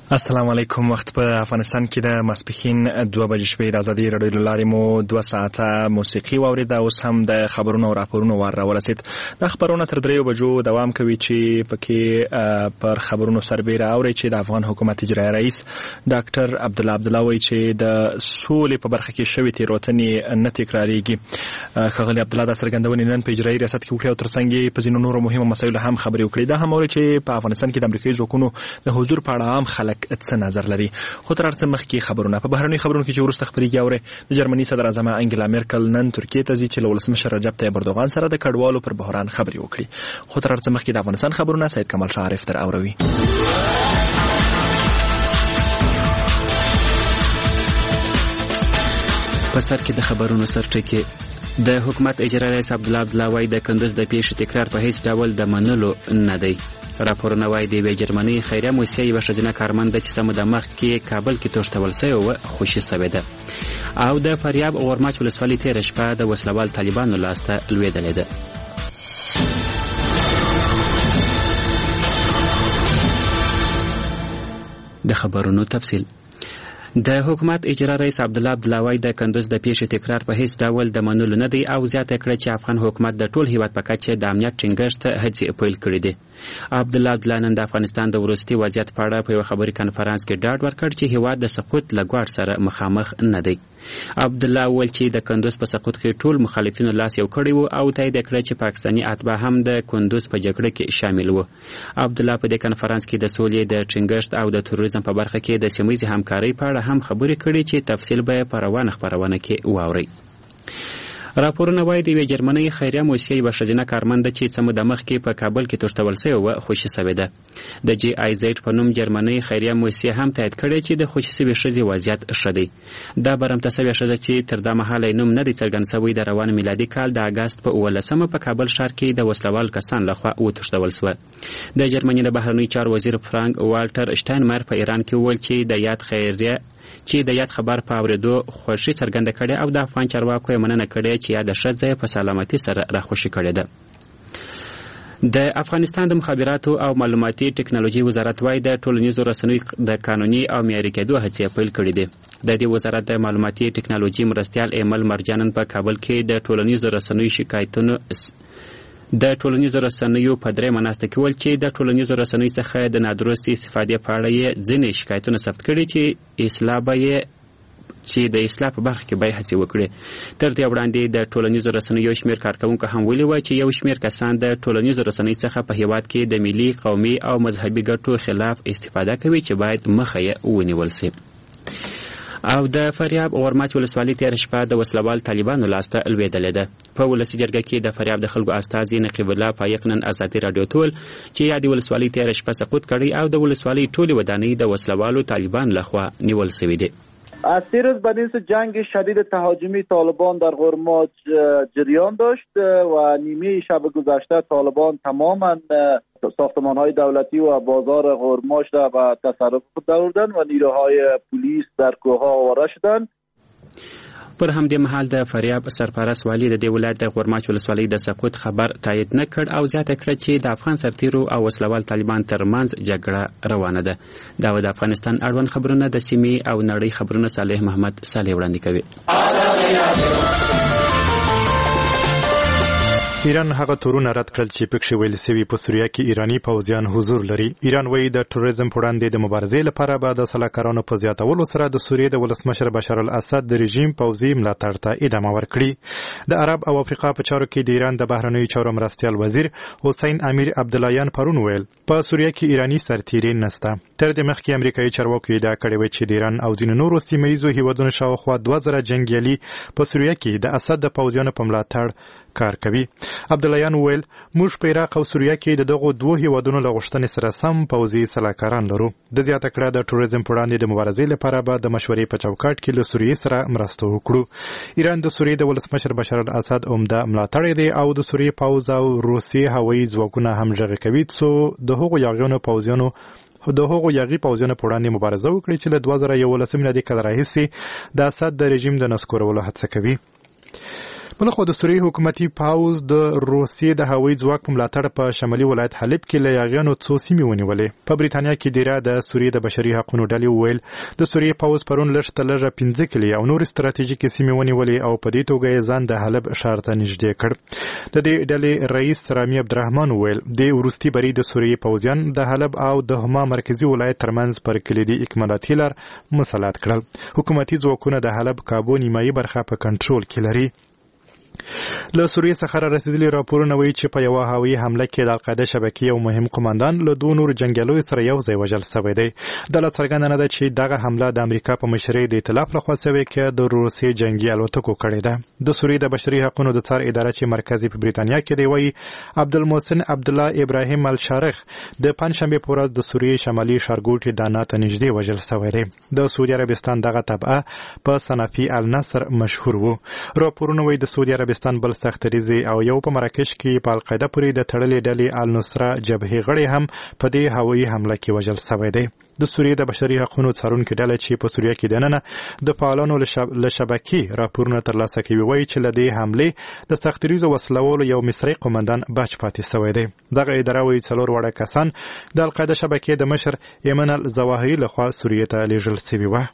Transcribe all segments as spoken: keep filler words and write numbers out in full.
السلام علیکم. وخت په افغانستان کې د ماسپښین دوه بجې شوې. د ازادي راډیو له لارې مو دوه ساعته موسیقي واورېده. اوس هم د خبرونو او راپورونو وار راورسېد. دا خبرونه تر دریو بجو دوام کوي چې پکې پر خبرونو سربیره اوري چې د افغان حکومت اجرایي رئیس ډاکټر عبدالله عبدالله وایي چې د سولې په برخه کې شوې تېروتنې نه تکرارېږي. ښاغلي عبدالله دا څرګندونې نن په اجرایي ریاست کې وکړې او ترڅنګ یې په ځینو نورو مهمو مسایلو هم خبرې وکړې. دا هم اوري چې په افغانستان کې د امریکایي ځواکونو د حضور په اړه عام خلک څه نظر لري. خو تر هر څه مخکې خبرونه په بهرنیو خبرونو کې چې وروسته خبرېږي اوري. د جرمني صدر اعظم انګلا میرکل نن ترکیې ته ځي چې له ولسمشر رجب طیب اردوغان سره د کډوالو پر بحران خبرې وکړي. خو تر هر څه مخکې د افغانستان خبرونه سید کمال شاه عارف در اوروي. په سر کې د خبرونو سرټکی د حکومت اجرایي رئیس عبدالله عبدالله وایي د کندوز د پیښې تکرار په هیڅ ډول د منلو نه دی. راپورونه وایي د یوې جرمني خیریه موسسې یوه ښځینه کارمنده چې سمه د مخکې کابل کې تښتول سوې وه خوشي سوې ده. او د فاریاب اورماچ ولسوالۍ تېره شپه د وسلوال طالبانو لاسته لوېدلې ده. د خبرونو تفصیل. د حکومت اجرایي رئیس عبدالله عبدالله وایي د کندوز د پیښې تکرار په هیڅ ډول د منلو نه دی او زیاته کړه چې افغان حکومت د ټول هیواد په کچه د امنیت ټینګښت هڅې پیل کړې دي. عبدالله عبدالله نن د افغانستان د وروستي وضعیت په اړه په یوه خبري کنفرانس کې ډاډ ورکړ چې هیواد د سقوط له ګواښ سره مخامخ نه دی. عبدالله وویل چې د کندوز په سقوط کې ټول مخالفینو لاس یو کړی وو او تایید کړه چې پاکستاني اتباع هم د کندوز په جګړه کې شامل وو. عبدالله په دې کنفرانس کې د سولې د ټینګښت او د تروریزم په برخه کې د سیمه‌ییزې همکارۍ په اړه هم خبرې کړي چې تفصیل به په روانه خپرونه کې واورئ. راپورونه وایي د یوې جرمنۍ خیریه موسسې یوه ښځینه کارمنده چې څه موده مخکې په کابل کې تښتول سوې وه خوشي سوې ده. د جی آی زیډ په نوم جرمنۍ خیریه موسسې هم تایید کړی چې د خوشي سوې ښځې وضعیت ښه دی. دا برمته سوې ښځه چې تر دا مهاله نوم نه دی څرګند سوی د روان میلادي کال د اګست په اوولسمه په کابل ښار کې د وسلوال کسان لخوا وتښتول سوه. د جرمني د بهرنیو چارو وزیر فرانک والټر شټاینمایر په ایران کې وویل چې د یاد خیریه چې د یاد خبر په اورېدو خوښي څرګنده کړې او د افغان چارواکو یې مننه کړې چې یاده ښځه په سلامتي سره راخوشي کړې ده. د افغانستان د مخابراتو او معلوماتي ټکنالوژي وزارت وایي د ټولنیزو رسنیو د قانوني او معیاري کېدو هڅې پیل کړې دي. د دې وزارت د معلوماتي ټکنالوژي مرستیال ایمل مرجانن په کابل کې د ټولنیزو رسنیو شکایتونو د ټولنیزو رسنیو په درېیمه ناسته کې ویل چې د ټولنیزو رسنیو څخه د نادرستې استفادې په اړه یې ځینې شکایتونه ثبت کړي چې اصلاح به یې چې د اصلاح په برخه کې به یې هڅې وکړي. تر دې وړاندې د ټولنیزو رسنیو یو شمېر کارکوونکو هم ویلي وه چې یو شمېر کسان د ټولنیزو رسنیو څخه په هیواد کې د ملي، قومي او مذهبي ګټو خلاف استفاده کوي چې باید مخه یې ونیول سي. او د فاریاب اورماچ ولسوالۍ تېره شپه د وسلوال طالبانو لاسته لوېدلې ده. په ولسي جرګه کې د فاریاب د خلکو استازي نقیب الله فایق نن ازادي راډیو ته ویل چې یادې ولسوالۍ تېره شپه سقوط کړی او د ولسوالۍ ټولې ودانۍ د وسلوالو طالبان لخوا نیول سوي دي. از سه روز بعد از جنگ شدید تهاجمی طالبان در اورماچ جریان داشت و نیمه شب گذشته طالبان تماما ساختمان‌های دولتی و بازار اورماچ را به تصرف خود درآوردند و نیروهای پلیس در کوه‌ها آواره شدند. پر همدې مهال د فاریاب سرپرست والی د دې ولایت د اورماچ ولسوالۍ د سقوط خبر تایید نه کړ او زیاته کړه چې د افغان سرتیرو او وسلوال طالبان ترمنځ جګړه روانه ده. دا د افغانستان اړوند خبرونه د سیمې او نړۍ خبرونه صالح محمد صالح وړاندې کوي. ایران هغه تورونه رد کړل چې پکښې ویل سوي په سوریه کې ایراني پوځیان حضور لري. ایران وایي د تروریزم په وړاندې د مبارزې لپاره به د سلاکارانو په زیاتولو سره د سوریې د ولسمشر بشار الاسد د رژیم پوځي ملاتړ ته ادامه ورکړي. د عرب او افریقا په چارو کې د ایران د بهرنیو چارو مرستیال وزیر حسین امیر عبداللهیان پرون ویل په سوریه کې ایراني سرتیري نسته. تر دې مخکې امریکایي چارواکو ادعا کړې وه چې د ایران او ځینو نورو سیمه ییزو هیوادونو شاوخوا دوه زره جنګیالي په سوریه کې د اسد د پوځیانو په ملاتړ کار کوي. عبداللهیان وویل موږ په عراق او سوریه کې د دغو دوو هیوادونو له غوښتنې سره سم پوځي سلاکاران لرو. د زیاته کړه د تروریزم په وړاندې د مبارزې لپاره به د مشورې په چوکاټ کې له سوریې سره مرسته وکړو. ایران د سوریې د ولسمشر بشار الاسد عمده ملاتړی دی او د سوریې پوځ او روسیې هوایي ځواکونه همغږي کوي څو د هغو یاغیانو پوځیانو د هغو یاغي پوځیانو په وړاندې مبارزه وکړي چې له دوه زره یولسم میلادي کال راهیسې د اسد د رژیم د نسکورولو هڅه کوي. بلخو د سوریې حکومتي پاوز د روسیې د هوایي ځواک په ملاتړ په شمالي ولایت حلب کې له یاغیانو څو سیمې ونیولې. په بریتانیا کې دیره د سوریې د بشري حقوقو ډلې وویل د سوریې پاوز پرون لږ تر لږه پنځه کلي او نور ستراتیژیکې سیمې ونیولې او په دې توګه یې ځان د حلب ښار ته نږدې کړ. د دې ډلې رئیس رامي عبدالرحمن وویل د وروستي بری د سوریې پوځیان د حلب او د هما مرکزي ولایت ترمنځ پر کلیدي اکمالاتي لار مسلط کړل. حکومتي ځواکونه د حلب کابو نیمایي برخه په کنټرول کې لري. له سوریې څخه را رسیدلي راپورونه وایي چې په یوه هوایي حمله کې د القاعده شبکې یو مهم قماندان له دوه نورو جنګیالیو سره یو ځای وژل شوی دی. دا لا څرګنده نه ده چې دغه حمله د امریکا په مشرۍ د ائتلاف لخوا شوې که د روسیې جنګي الوتکو کړې ده. د سوریې د بشري حقوقو د څار اداره چې مرکز په بریتانیا کې دی وایي عبدالمحسن عبدالله ابراهیم الشارخ د پنجشنبې په ورځ د سوریې شمالي ښارګوټي دانا ته نږدې وژل شوی دی. د سعودي عربستان دغه تبعه په صنافي النصر مشهور و. راپورونه وایي د سعودي عربستان بل سختریزي او یو په مراکش کې په القاعده پورې د تړلې ډلې النصره جبهې غړي هم په دې هوایي حمله کې وژل شوی دی. د سوریې د بشري حقوقو څارونکو ډله چې په سوریه کې دننه د فعالانو له شبکې راپورونه ترلاسه کوي وایي چې له دې حملې د سختریزو وسلوالو یو مصري قومندان بچ پاتې شوی دی. دغه اداره وایي څلور واړه کسان د القاعده شبکې د مشر ایمن الظواهري لخوا سوریې ته لیږل شوي وو.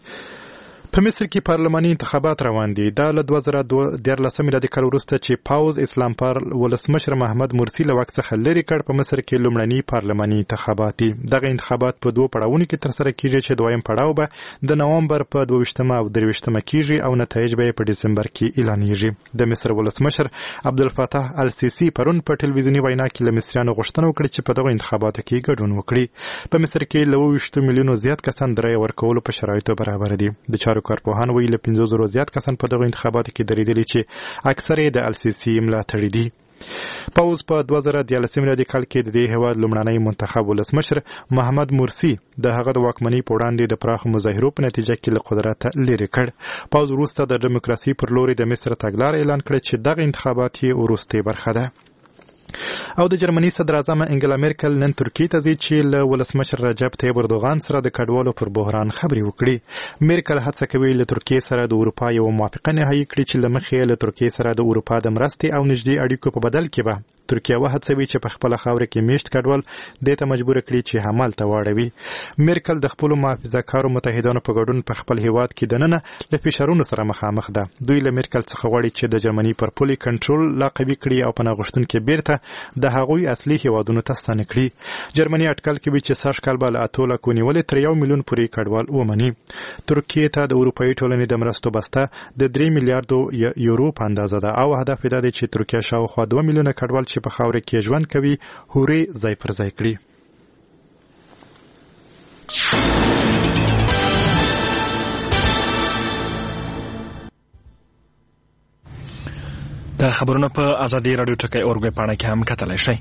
په مصر کې پارلماني انتخابات روان دي. دا له دوه زره دیارلس میلادي کال وروسته چې پاوز اسلام پال ولسمشر محمد مرسي له واک څخه لرې کړ په مصر کې لومړني پارلماني انتخابات دي. دغه انتخابات په دوه پړاوونو کې ترسره کیږي چې دویم پړاو به د نوامبر په دوه ویشتمه او درې ویشتمه کیږي او نتایج به په دسمبر کې اعلانېږي. د مصر ولسمشر عبدالفتاح السیسی پرون په ټلویزیوني وینا کې له مصریانو غوښتنه وکړه چې په دغه انتخاباتو کې ګډون وکړي. په مصر کې له اووه ویشت میلیونو زیات کسان د رایې ورکولو په شرایطو برابر دي. د چارو کارپوهان ویل له پنځه زره زیات کسان په دغه انتخاباتو کې درېدلي چې اکثر یې د السیسی ملاتړي دي. پاوز په دوه زره دیارلس میلادي کال کې د دې هېواد لومړنی منتخب ولسمشر محمد مرسي د هغه د واکمنۍ په وړاندې د پراخو مظاهرو په نتیجه کې له قدرته لرې کړ. پاوز وروسته د ډیموکراسي پر لوري د مصر تګلاره اعلان کړه چې دغه انتخابات یې وروستۍ برخه ده. او د جرمني صدر اعظم انګلا میرکل نن ترکیې ته ځي چې له ولسمشر رجب طیب اردوغان سره د کډوالو پر بحران خبرې وکړي. میرکل هڅه کوي له ترکیې سره د اروپا یو موافقه نهایي کړي چې له مخې له ترکیې سره د اروپا د مرستې او نږدې اړیکو په بدل کې به ترکیه وهڅوي چې په خپل خاور کې میشت کډوال دې ته مجبور کړي چې حمل ته واړوي. میرکل د خپل محافظه‌کارو متحدانو په ګډون په خپل هیواد کې دننه له فشارونو سره مخامخ ده. دوی له میرکل څخه غواړي چې د جرمني پر پولي کنټرول لا قوي کړي او په نغښتونکو بیرته د هغوی اصلي هیوادونو ته ستانه کړي. جرمني اټکل کوي چې سږ کال به له اتو لکو نیولې تر یو میلیون پورې کډوال ومني. ترکیې ته د اروپایي ټولنې د مرستو بسته د درې میلیارډو یورو په اندازه ده او هدف یې دا دی چې ترکیه شاوخوا دوه میلیونه کډوال په خاوره کې ژوند کوي هوري ځای پر ځای کړي. د خبرونو په ازادي رادیو ټکی اورګوي پاڼه کې هم کتلی شئ.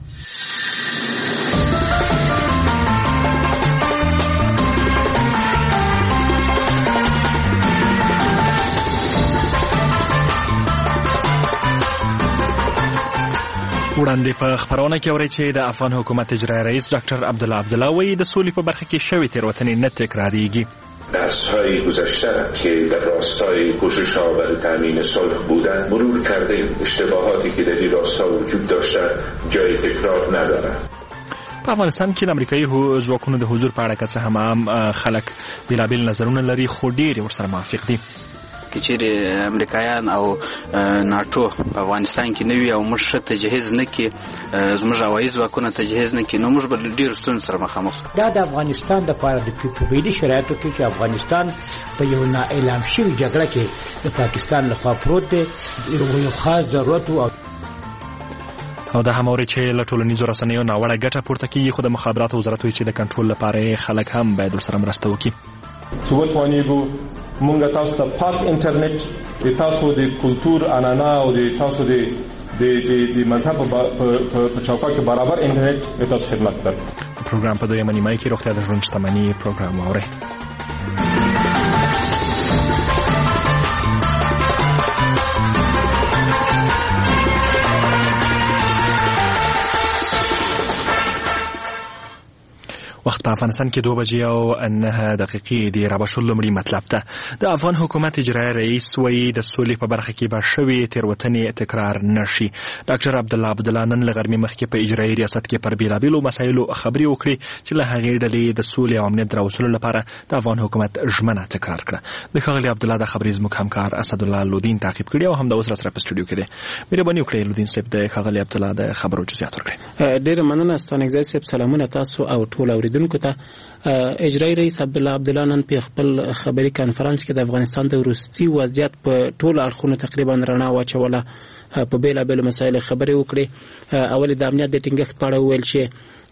وړاندې په خبرونه کې اورئ چې د افغان حکومت اجرایي رئیس ډاکټر عبدالله عبدالله وایي د سولې په برخه کې شوې تېروتنې نه تکراریږي. درس‌های گذشته که در راستای کوشش‌ها برای تامین صلح بودند مرور کردیم. اشتباهاتی که در این راستا وجود داشته جای تکرار ندارد. په افغانستان کې د امریکایي ځواکونو د حضور په اړه که څه هم عام خلک بېلابېل نظرونه لري خو ډېر ورسره موافق دي. که چیرې امریکایان او ناټو په افغانستان کې نه وي او موږ ښه تجهیز نه کړي، زموږ هوایي ځواکونه تجهیز نه کړي، نو موږ به له ډېرو ستونزو سره مخامخ شو. دا د افغانستان دپاره د فعلي شرایطو کې چې افغانستان په یو نااعلان شوي جګړه کې د پاکستان لخوا پروت دی یو خاص ضرورت و. او دا هم اوري چې له ټولنیزو رسنیو ناوړه ګټه پورته کېږي خو د مخابراتو وزارت وایي چې د کنټرول لپاره خلک هم باید ورسره مرسته وکړي. څه وتوانېږو مونږ تاسو ته پاک انټرنیټ د تاسو د کلتور عنعنه او د تاسو د د مذهب په چوکاټ کې برابر انټرنیټ د تاسو خدمت کوي. پروګرام په دویمه نیمایي کې روغتیا د ژوند شتمني پروګرام واورئ. وخت په افغانستان کې دوه بجې او نه دقیقې دی. رابشر لومړی مطلب ته د افغان حکومت اجرایي رئیس وایي د سولې په برخه کې به شوې تېروتنې تکرار نشي. ډاکټر عبدالله عبدالله نن له غرمې مخکې په اجرایي ریاست کې پر بېلابېلو مسایلو خبرې وکړې چې له هغې ډلې د سولې او امنیت راوستلو لپاره د افغان حکومت ژمنه تکرار کړه. د ښاغلي عبدالله د خبرې زموږ همکار اسدالله لودین تعقیب کړی او هم د اوس راسره په سټوډیو کې دی. مهرباني وکړئ لودین صاحب د ښاغلي عبدالله د خبرو جزئیات ورکړئ. ډېره مننه ستانکزی صاحب. سلامونه تاسو او ټول اوریدونکو ته. اجرایي رئیس عبدالله عبدالله نن په خپل خبري کانفرنس کې د افغانستان د وروستي وضعیت په ټولو اړخونو تقریبا رڼا واچوله. په بیلابېلو مسایلو خبرې وکړې. اول د امنیت د ټینګښت په اړه وویل چې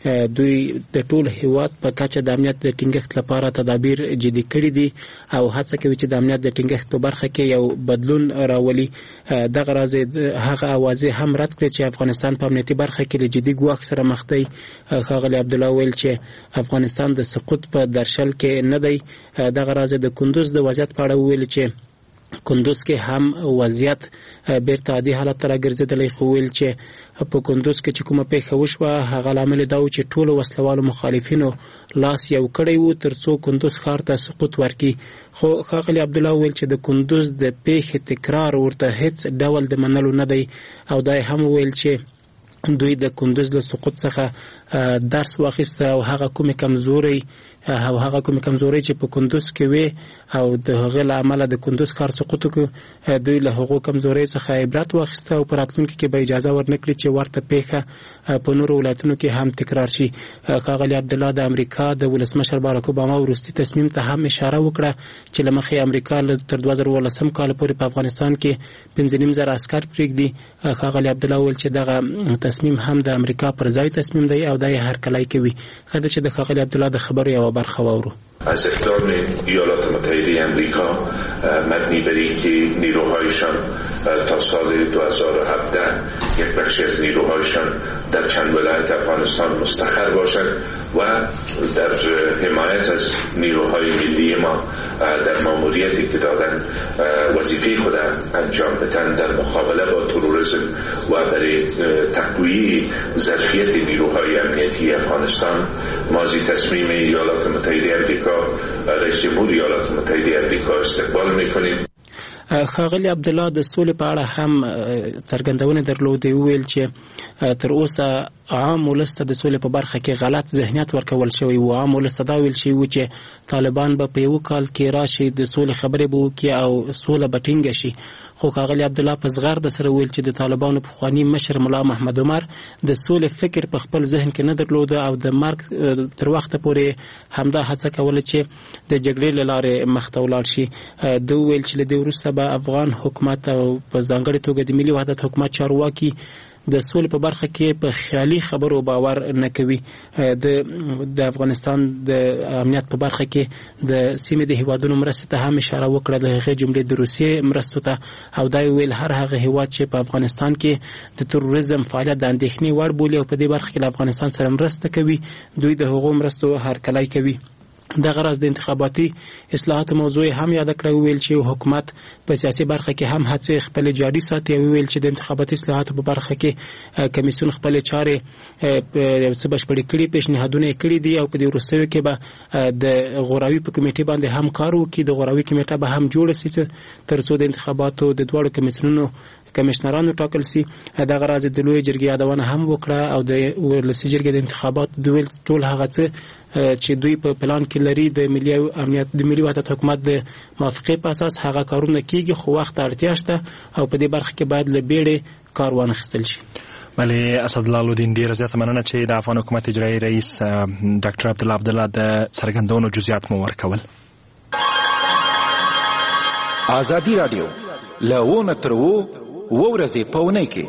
دوی د ټول هیواد په کچه د امنیت د ټینګښت لپاره تدابیر جدي کړي دي او هڅه کوي چې د امنیت د ټینګښت په برخه کې یو بدلون راولي. دغه راز هغه اوازې هم رد کړې چې افغانستان په امنیتي برخه کې له جدي ګواښ سره مخ دی. ښاغلي عبدالله ویل چې افغانستان د سقوط په درشل کې نه دی. دغه راز د کندوز د وضعیت په اړه ویل چې کندوز کې هم وضعیت بیرته عادي حالت ته راګرځېدلی، خو ویل چې په کندوز کې چې کومه پیښه وشوه هغه لامل دا و چې ټولو وسلوالو مخالفینو لاس یو کړی و تر څو کندوز ښار ته سقوط ورکړي. خو ښاغلي عبدالله ویل چې د کندوز د پیښې تکرار ورته هیڅ ډول د منلو نه دی او دا هم ویل چې دوی د کندوز له سقوط څخه درس واخیسته او هغه کومې کمزوري او هغه کومې کمزوري چې په کندوز کې وي او د هغې له امله د کندوز ښار سقوط وکړ، دوی له هغو کمزورۍ څخه عبرت واخیسته او په راتلونکي کې به اجازه ورنه کړي چې ورته پیښه په نورو ولایتونو کې هم تکرار شي. ښاغلي عبدالله د امریکا د ولسمشر باراک اوباما وروستي تصمیم ته هم اشاره وکړه چې له مخې امریکا تر دوه زره اوولسم کال پورې په افغانستان کې پنځه نیم زره عسکر پرېږدي. ښاغلي عبدالله ویل چې دغه تصمیم هم د امریکا پر ځای تصمیم دی او دا یې هرکلی کوي. ښه ده چې د ښاغلي عبدالله د خبرو یوه برخه واورو. از اقدام ایالات متحده امریکا مبنی بر اینکه نیروهایشان تا سال دو هزار و هفده یک بخشی از نیروهایشان در چند ولایت افغانستان مستقر باشند و در حمایت از نیروهای ملی ما در ماموریتی که دادن وظیفه خود انجام بدن در مقابله با تروریسم و برای تقویت ظرفیت نیروهای امنیتی افغانستان ماضی تصمیم ایالات متحده امریکا رئیس جمهور ایالات متحده امریکا استقبال میکنیم. ښاغلي عبدالله د سولې په اړه هم څرګندونه درلودې. ویل چې تر اوسه عام ولس ته د سولې په برخه کې غلط ذهنیت ورکول شوی و. عام ولس ته دا ویل شوی و چې طالبان به په یو کال کې راشي د سولې خبرې به وکړي او سوله به ټینګه شي. خو ښاغلي عبدالله په زغرده سره ویل چې د طالبانو پخواني مشر ملا محمد عمر د سولې فکر په خپل ذهن کې نه درلوده او د مرګ تر وخته پورې همدا هڅه کوله چې د جګړې له لارې مخ ته ولاړ شي. دوی ویل چې له دې وروسته به افغان حکومت او په ځانګړې توګه د ملي وحدت حکومت چارواکي د سولې په برخه کې په خیالي خبرو باور نه کوي. د د افغانستان د امنیت په برخه کې د سیمې د هیوادونو مرستې ته هم اشاره وکړه، د هغې جملې د روسیې مرستو ته، او دا ویل هر هغه هیواد چې په افغانستان کې د تروریزم فعالیت د اندېښنې وړ بولي او په دې برخه کې له افغانستان سره مرسته کوي، دوی د هغو مرستو هرکلی کوي. دغه راز د انتخاباتي اصلاحاتو موضوع هم یاد کړی. ویل چې حکومت په سیاسي برخه کې هم هڅې خپل جاري ساتي او ویل چې د انتخاباتي اصلاحاتو په برخه کې کمیسیون خپل چارې یو څه بشپړې کړي، پیشنهادونه کړي دي او په دې وروستیو کې به د غوراوي په کمیټې باندې هم کار وکړي. د غوراوي کمیټه به هم جوړه شي تر څو د انتخاباتو د دواړو کمیسیونونو کمشنرانو ټاکل سي. دغه راز د لوی جرګې یادونه هم وکړه او د ولسي جرګې د انتخابات دوی ټول هغه څه چې دوی په پلان کې لري د ملي امنیت د ملي وحدت حکومت د موافقې په اساس هغه کارونه کیږي، خو وخت اړتیا شته او په دې برخه کې باید له بیړې کار وانخیستل شي. بله اسدالله لودین ډیره زیاته مننه چې د افغان حکومت اجرایي رئیس ډاکټر عبدالله عبدالله د څرګندونو جزئیات مو ورکول. ازادي رادیو لاونه تر وو ورځې په اونۍ کې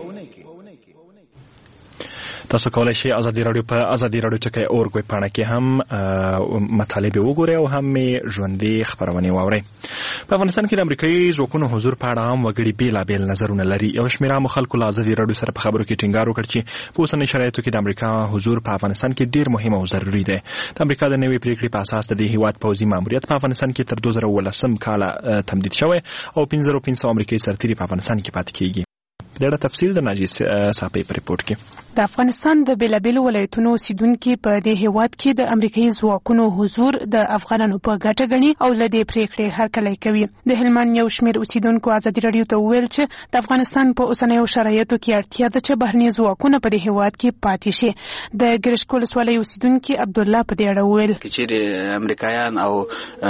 تاسو کولای شئ ازادي رادیو په ازادي رادیو ټکی اورګ ویب پاڼه کې هم مطالب وګورئ او هم ژوندۍ خبرونه واورئ. په افغانستان کې د امریکایي ځواکونو حضور په اړه هم وګړي بیلابیل نظرونه لري. یو شمېر عامو خلکو له ازادي رادیو سره په خبرو کې ټینګار وکړ چې په اوسنۍ شرایطو کې د امریکا حضور په افغانستان کې ډیر مهم او ضروري دی. د امریکا د نوې پریکړې په اساس د دې هیواد پوځي ماموریت په افغانستان کې تر دوه زره اوولسم کال تمدید شوی او پنځه زره پنځه سوه امریکایي سرتیري په افغانستان کې پاتې کیږي. په ډېر تفصیل د ناجی صاحب په ریپورت کې. د افغانستان د بیلابیلو ولایتونو اوسیدونکي په دې هیواد کې د امریکایي ځواکونو حضور د افغانانو په ګټه ګڼي او له دې پریکړې هرکلی کوي. د هلمند یو شمېر اوسیدونکو ازادي راډیو ته وویل چې د افغانستان په اوسنیو شرایطو کې اړتیا ده چې بهرني ځواکونه په دې هیواد کې پاتې شي. د ګرشک ولسوالۍ اوسیدونکي عبدالله په دې اړه وویل چې امریکایان او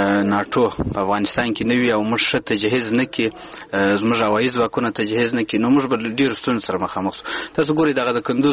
ناټو په افغانستان کې نوي او موږ ښه تجهیز نه کړي، زموږ هوایي ځواکونه تجهیز نه کړي، نو موږ به ډېرو ستونزو سره مخامخ شو. تاسو ګورئ دغه د کندوز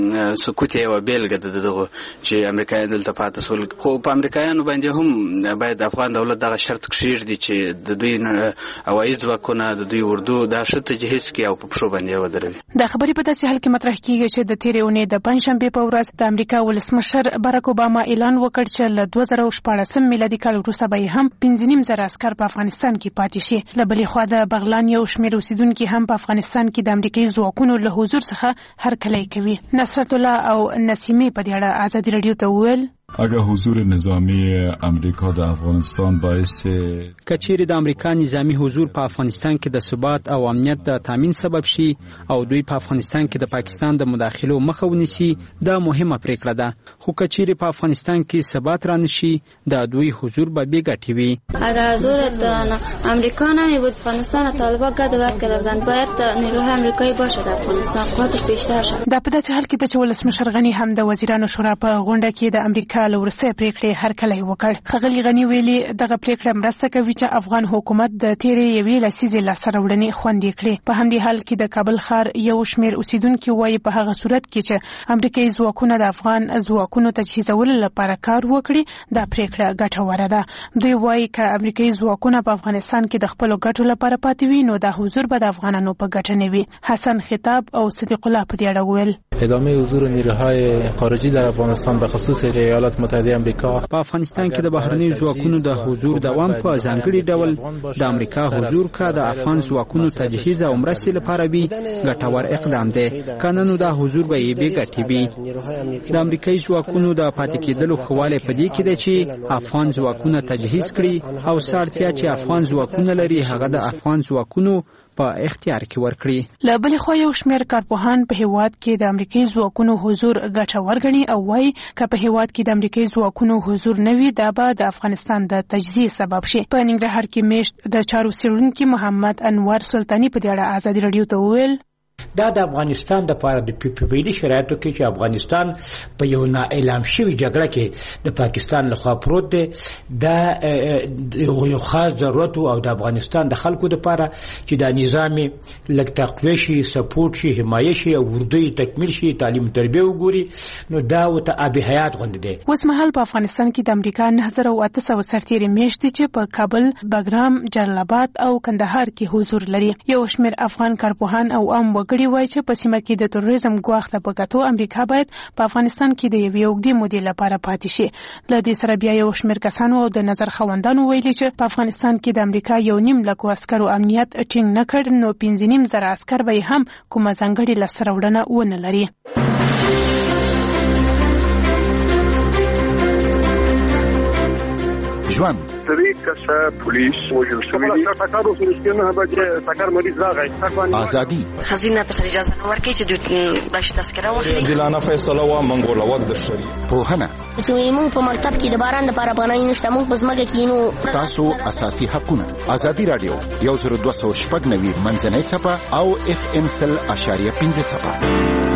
سکوت یوه بیلګه ده دغه چې امریکایان دلته پاتې شول، خو په امریکایانو باندې هم باید افغان دولت دغه شرط کښېږدي چې د دوی هوایي ځواکونه د دوی اردو دا ښه تجهیز کړي او په پښو باندې ودروي. دا خبرې په داسې حال کې مطرح کېږي چې د تېرې اونۍ د پنجشنبې په ورځ د امریکا ولسمشر باراک اوباما اعلان وکړ چې له دوه زره شپاړسم میلادي کال وروسته به هم پنځه نیم زره عسکر په افغانستان کې پاتې شي. له بلې خوا د بغلان یو شمېر اوسیدونکي هم په افغانستان کې د امریکایي ځواکونو له حضور څخه هرکلی کوي. نصرت الله او نسیمه په دې اړه ازادي راډیو ته وویل اگر حضور نظامی امریکا در افغانستان باعث کچېرې د امریکا نظامی حضور په افغانستان کې د ثبات او امنیت د تامین سبب شي او دوی په افغانستان کې د پاکستان د مداخلو مخه ونیسي، دا مهمه پریکړه ده. خو کچېرې په افغانستان کې ثبات رانشي د دوی حضور به بې ګټې وي. اگر حضور امریکا نمی بود افغانستان طالبان گد وقت گرفتن باید نیروهای امریکایی باشه در افغانستان قوتش بیشتر شد. دا په داسې حال کې د ولسمشر غنی هم د وزیرانو شورا په غونډه کې د امریکا له وروستۍ پریکړې هرکلی وکړ. ښاغلي غني ویلي دغه پریکړه مرسته کوي چې افغان حکومت د تیرې یوې لسیزې لاسته راوړنې خوندي کړي. په همدې حال کې د کابل ښار یو شمېر اوسیدونکي وایي په هغه صورت کې چې امریکایي ځواکونه د افغان ځواکونو تجهیزولو لپاره کار وکړي دا پریکړه ګټوره ده. دوی وایي که امریکایي ځواکونه په افغانستان کې د خپلو ګټو لپاره پاتې وي نو دا حضور به د افغانانو په ګټه نه وي. حسن خطاب او صدیق الله په دې اړه وویل ادامه حضور نیروهای خارجی در افغانستان به خصوص ایالات متحده امریکا په افغانستان کې د بهرنیو ځواکونو د حضور دوام په ځانګړي ډول د امریکا حضور کا د افغان ځواکونو تجهیز او مرستې لپاره وي ګټور اقدام دی. قانون د حضور به یې بې ګټې وي. د امریکایي ځواکونو د پاتې کېدلو خواله په دې کې ده چې افغان ځواکونه تجهیز کړي او سارتیا چې افغان ځواکونه لري هغه د افغان ځواکونو په اختیار کې ورکړي. له بلې خوا یو شمېر کارپوهان په هیواد کې د امریکایي ځواکونو حضور ګټور ګڼي او وایي که په هیواد کې د امریکایي ځواکونو حضور نه وي دا به د افغانستان د تجزیې سبب شي. په ننګرهار کې میشت د چارو څېړونکي محمد انور سلطاني په دې اړه ازادي راډیو ته وویل دا د افغانستان د پاره د پیپیلي شرایطو کې چې افغانستان په یو نا اعلان شوی جګړه کې د پاکستان لخوا پروت دی دا یو خاص ضرورت او د افغانستان د خلکو لپاره چې د نظام لږ تقویه شي، سپورټ شي، حمایه شي او اردوی تکمیل شي، تعلیم تربیه وګوري نو دا او ته ابي حیات غوند دی. اوس مهال په افغانستان کې د امریکا نه زره او اته سوه سرتیري میشتي چې په کابل، بګرام، جلال آباد او کندهار کې حضور لري. یو شمېر افغان کارپوهان او عام وګړي وایي چې په سیمه کې د تروریزم ګواښ ته په کتو امریکا باید په افغانستان کې د یوې اوږدې مودې لپاره پاتې شي. له دې سره بیا یو شمېر کسانو او د نظر خاوندانو ویلي چې په افغانستان کې د امریکا یو نیم لکو عسکرو امنیت ټینګ نه کړ نو پنځه نیم زره عسکر به هم کومه ځانګړې لاسته راوړنه ونه لري. ژوند درې کسه پولیس وژل شوي دي. ټکر وشو چې نه به ټکر مریض راغی. ازادي خزینه په سر اجازه نه ورکړي چې د باش تذکره واخلي. عادلانه فیصله وا منګول وخت د شری پوهنه چې موږ په مکتب کې د باران لپاره باندې نشته موږ په ځمکه کې نو تاسو اساسي حقونه. ازادي رادیو یو زر دوه سوه شپږ نوي منځنۍ څپه او اف ام سل اشاریه پنځه څپه.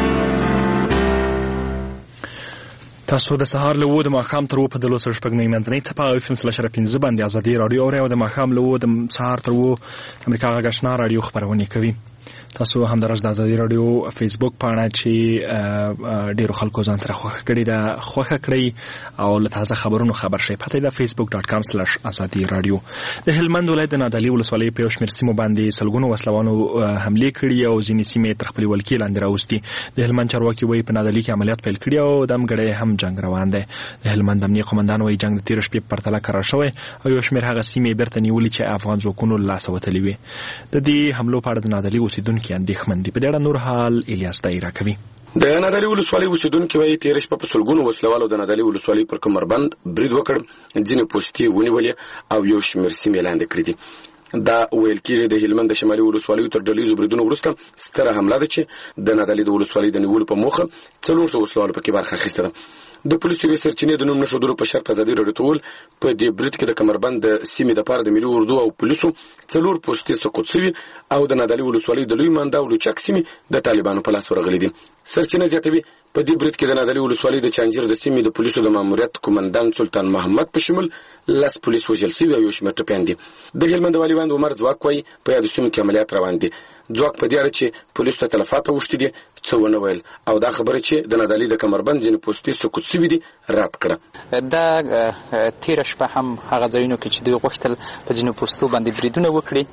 تاسو د سهار له و د ماښام تر و په دلو سره شپږ نوي منځنۍ څپه او اف ام سل اشاریه پنځه باندې ازادي رادیو اورئ او د ماښام له و د سهار تر و امریکا غږ آشنا رادیو خپرونې کوي. تاسو هم درز د ازادي رادیو فیسبوک پاڼه چې ډیرو خلکو ځان سره خوښه کړې ده خوښه کړئ او له تازه خبرونو خبر شئ. پته ده فیسبوک ډاټ کام سلاش ازادي رادیو. د هلمند ولایت د نادعلي ولسوالۍ په یو شمېر سیمو باندې سلګونو وسلوانو حملې کړي او ځینې سیمې تر خپلې ولکې لاندې راوستي. د هلمند چارواکي وایي په نادعلي کې عملیات پیل کړي او د امګړۍ هم جنګ روان دی. د هلمند امنیه قومندان وایي جنګ د تېرې شپې په پرتله کرار شوی او یو شمېر هغه سیمې بیرته نیولې چې افغان ځواکونو له لاسه وتلې وې. د دې حملو په اړه د نادعلي اوسېدونکي اندېښمن دي. په دې اړه نور حال الیاس دایره کوي. د نادعلي ولسوالۍ اوسېدونکي وایي تېره شپه په سلګونو وسلوالو د نادعلي ولسوالۍ پر کمربند برید وکړ، ځینې پوستې ونیولې او یو شمېر سیمې لاندې کړې دي. دا ویل کېږي د هلمند د شمالي ولسوالیو تر ډلهییزو بریدونو وروسته ستره حمله ده چې د نادعلي د ولسوالۍ د نیولو په موخه څلور سوه وسلوالو پکې برخه اخیسته ده. د پولیسو یوې سرچینې د نوم نښودلو په شرط ازادي راډیو ته وویل په دې برید کې د کمربند د سیمې دپاره د ملي اردو او پولیسو څلور پوستې سقوط سوي او د نادعلي ولسوالۍ د لوی منده او لوچک سیمې د طالبانو په لاس ورغلي دي. سرچینه زیاتوي په دې برید کې د نادعلي ولسوالۍ د چانجیر د سیمې د پولیسو د ماموریت قومندان سلطان محمد په شمول لس پولیس وژل سوي او یو شمېر ټپیان دي. د هلمند والي باندې عمر ځواک وایي په یادو سیمو کې عملیات روان دي. ځواک په دې اړه چې پولیسو ته تلفات اوښتي دي څه ونه ویل او دا خبره چې د نادعلي د کمربند ځینې پوستې سقوط سوي دي رد کړه. دا تېره شپه هم هغه ځایونو کې چې دوی غوښتل په ځینو پوستو باندې بریدونه وکړي